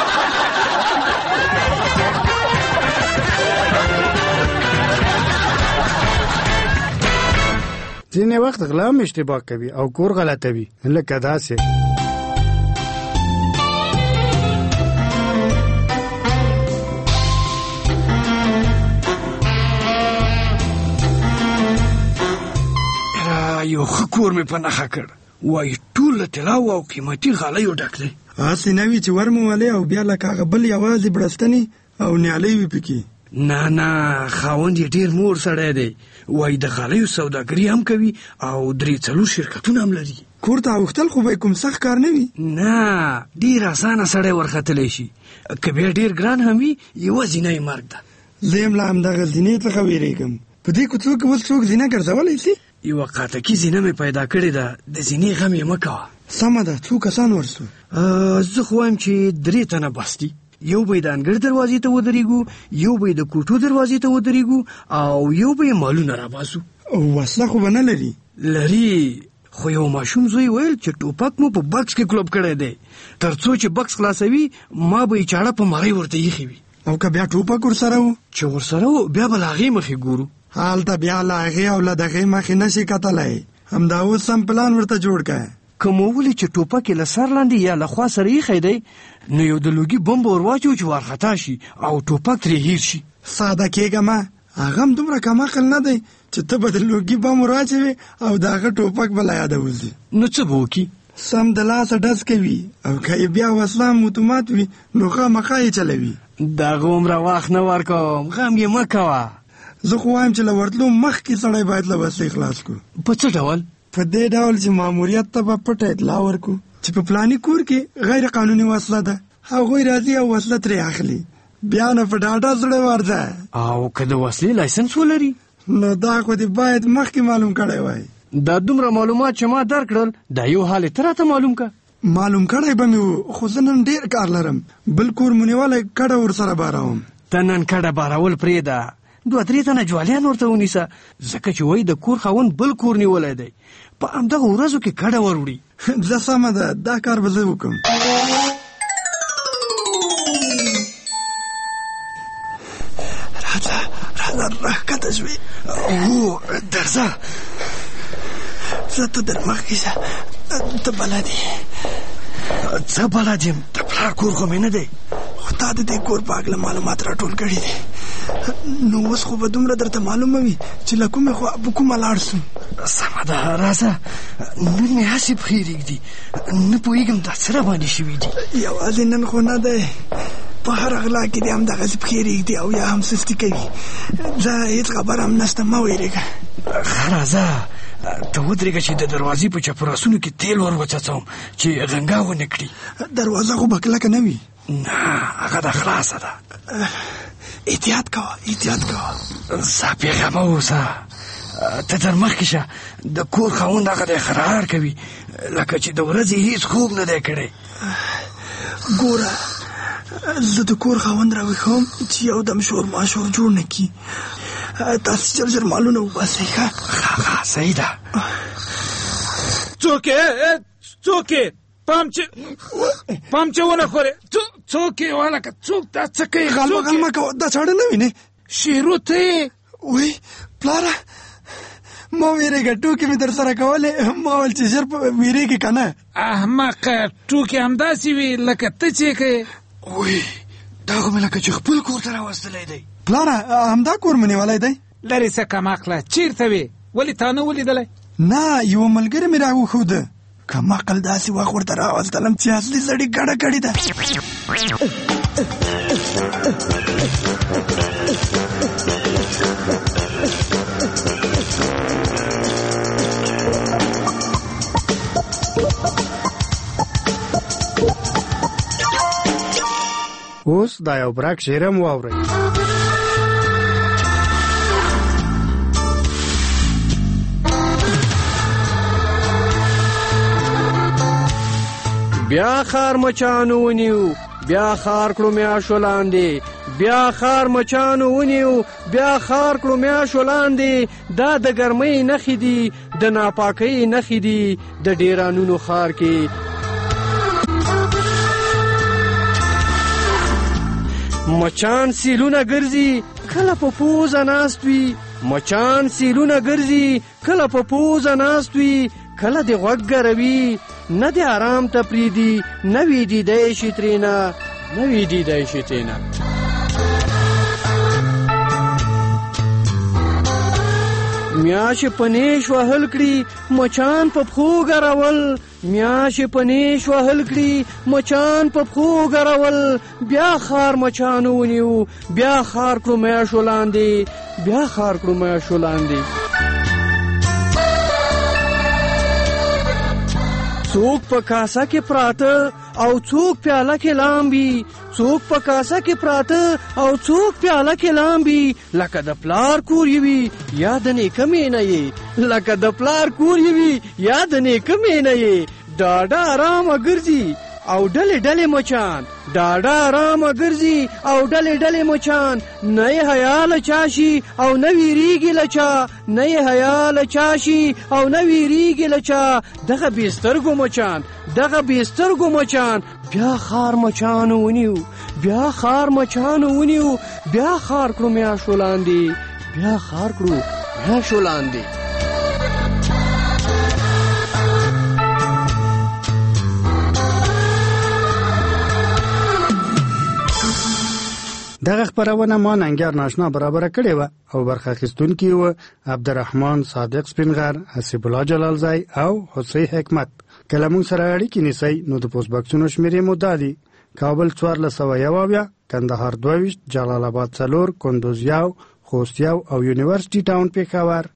Speaker 18: ځینې وخت غلا هم اشتباه کوي او کور غلطوي لکه داسې.
Speaker 17: یو ښه کور مې په نښه کړ، وایي ټول له طلاو او قیمتي غالیو ډک دی.
Speaker 20: هسې نه وي چې ورموالې او بیا لکه هغه بل یوازې بړستنې او نیالۍ وي پکې.
Speaker 17: نه نه خاوند یې ډیر مور سړی دی، وای د غالیو سوداګري هم کوي او درې څلور شرکتونه هم لري.
Speaker 3: کور ته اوختل خو به کوم سخت کار نه وي؟
Speaker 17: نه ډیر اسانه سړی ورختلی شي، که بیا ډیر ګران هم وي یوازینی یې مرګ ده.
Speaker 3: زه یم له همدغه زینې څخه ویرېږم. په دې کوڅو کې بل څوک زینه ګرځولی شي؟
Speaker 17: یوه قاتکي زینه مې پیدا کړې ده، د زینې غم یې مه کوه.
Speaker 3: سمه ده. څو کسان ورسو؟
Speaker 17: زه خو وایم چې درې تنه بس دي. یو به یې د انګړ دروازې ته ودرېږو، یو به یې د کوټو دروازې ته ودرېږو او یو به یې مالونه راباسو.
Speaker 3: وسله خو به نه لري؟
Speaker 17: لري، خو یو ماشوم زوی ویل چې ټوپک مو په بکس کې کلوب کړی دی، تر څو چې بکس خلاصوي ما به یې چاړه په مرۍ ورته ایښې وي.
Speaker 3: او که بیا ټوپک ورسره و؟
Speaker 17: چې ورسره و بیا به له هغې مخې ګورو.
Speaker 3: هلته بیا له هغې او له دغې مخې نشي کتلی. همدا اوس سم پلان ورته جوړ کړه.
Speaker 17: که مو ولي چې ټوپک یې له سر لاندې یا له خوا سره ایښی دی، نو یو د لوګي بم به ور واچوو چې وارخطا شي او ټوپک ترې هیر شي.
Speaker 3: ساده کېږه ما، هغه هم دومره کم عقل نه دی چې ته به د لوګي بم ور واچوې او د هغه ټوپک به له یاده وځي.
Speaker 17: نو څه به وکړي؟
Speaker 3: سم د لاسه ډز کوي او که یې بیا وسله هم اتومات وي نو خامخا یې چلوي.
Speaker 17: دغه عمره وخت نه ورکوم، غم یې مه کوه.
Speaker 3: زه خو وایم چې له ورتلو مخکې سړی باید له وسلې خلاص کړو.
Speaker 17: په څه ډول؟
Speaker 3: په دې ډول چې ماموریت ته به پټه اطلاع ورکړو چې په فلاني کور کې غیر قانوني وسله ده، هغوی راځي او وسله ترې اخلي، بیا نه په ډاډه زړه ورځه.
Speaker 17: او که د وسلې لایسنس ولري
Speaker 3: نو دا خو دې باید مخکې معلوم کړی وای.
Speaker 17: دا دومره معلومات چې ما درکړل، دا یو حال ته راته معلوم که.
Speaker 3: معلوم کړی به مې و، خو زه نن ډېر کار لرم، بل کور مو نیولی کډه ورسره باروم.
Speaker 17: ته نن کډه بارول پرېږده، دوه درې تنه جوالیان ورته ونیسه، ځکه چې وایي د کور خاوند بل کور نیولی دی، په همدغه ورځو کې کډه ور وړي.
Speaker 3: زه سمه ده، دا کار به زه وکړم. راځه راځه راښکته شوې.
Speaker 17: هو درځه.
Speaker 3: زه ته در مخکې شه، ته بلد یې.
Speaker 17: څه بلد یم؟ د پلار کور خو مې نه دی.
Speaker 3: خو تا د دې کور په هکله معلومات راټول کړي دي، نو اوس خو به دومره درته معلومه وي چې له کومې خوا په کومه لاړ سو.
Speaker 17: سمه ده، راځه. نن مې هسې پښې رېږدي، نه پوهېږم دا څه راباندې شوي دي.
Speaker 3: یوازې نن خو نه دی، په هر غلا کې دې همدغسې پښې رېږدي او یا هم سستي کوي. ځه هېڅ خبره هم نشته، مه ویرېږه.
Speaker 17: ښه راځه، ته ودرېږه چې د دروازې په چپراسونو کې تیل ور وڅڅوم چې غنګا ونه کړي.
Speaker 3: دروازه خو به کلکه نه وي؟
Speaker 17: نه، هغه د خلاصه ده.
Speaker 3: احتیاط کوه احتیاط کوه.
Speaker 17: ځه بېغمه اوسه، ته در مخکې شه. د کور خاوند هغه دی خرار کوي لکه چې د ورځې هېڅ خوب نه دی کړی.
Speaker 3: ګوره زه د کور خاوند راوښوم چې یو دم شور ماشور جوړ نه کړي. تاسې ژر ژر مالونه وباسئ. ښه
Speaker 17: ښه صحیح ده.
Speaker 5: څوک یې څوک یې پام چې پام چې ونه خورې. څوک یې والکه څوک دا څه کوي؟
Speaker 3: غلمه غلمه کوه، دا چاړه نه وینې.
Speaker 5: شیرو ته یې
Speaker 3: وی پلاره ما ویرېږه، ټوکې مې در سره کولې، ما ویل چې ژر ویرېږې که نه.
Speaker 5: احمقه، ټوکې همداسې وي لکه ته چې کوې.
Speaker 17: وی دا خو مې لکه چې خپل کور ته راوستلی دی.
Speaker 3: پلاره همدا کور مې نیولی دی.
Speaker 5: لرې څه کمعقله، چېرته وې؟ ولې تا نه ولیدلی؟
Speaker 3: نه، یوه ملګري مې راوښوده. کمعقل داسې وخت ورته راوستلم چې اصلي سړي ګډه کړې ده. اوس دا یو برک شعر هم واورئ.
Speaker 20: بیا خار مچانو ونیو، بیا خار کړو میاشو لاندې، بیا خار مچانو ونیو، بیا خار کړو میاشو لاندې. دا د ګرمۍ نښې دي، د ناپاکۍ نښې دي د ډیرانونو خار کې. مچان سیلونه ګرځي کله په پوزه ناست وي، مچان سیلونه ګرځي کله په پوزه ناست وي. کله د غوږ ګروي، نه د آرام ته پرېږدي، نه وي ډیدی شي ترېنه، نه وي ډیدی شي ترېنه. میاشې په نیش وهل کړي مچان په پښو ګرول میاشې په نیش وهل کړي مچان په پښو ګرول بیا خار مچانو ونیو بیا خار کړو میاشو لاندې بیا خار کړو میاشو لاندې څوک په کاسه کې پراته او څوک پیاله کې لامبي څوک په کاسه کې پراته او څوک پیاله کې لامبي لکه د پلار کور وي یا د نیکه مینه یې لکه د پلار کور وي یا د نیکه مینه یې ډاډه آرامه ګرځي او ډلې ډلې مچان ډاډه آرامه ګرځي او ډلې ډلې مچان نه یې حیا له چا شي او نه ویریږي له چا نه یې حیا له چا شي او نه ویریږي له چا دغه بېسترګو مچان دغه بېسترګو مچان بیا خار مچانو ونیو بیا خار مچانو ونیو بیا خار کړو میاشو لاندې بیا خار کړو میاشو لاندې
Speaker 18: دغه خبرونه ما ننګر ناشنا برابر کړې و او برخه اخیستونکي و عبدالرحمن صادق سپینغر، حسیب الله جلالزی او حسین حکمت. کله موږ سره اړیکې نیسئ نو د پوسټ باکسونو شمیرې مو دا دي: کابل څوارلس سوه یو اویا، کندهار دوه ویشت، جلال آباد څلور، کندوز یو، خوست یو او یونیورسټي ټاون پېښور.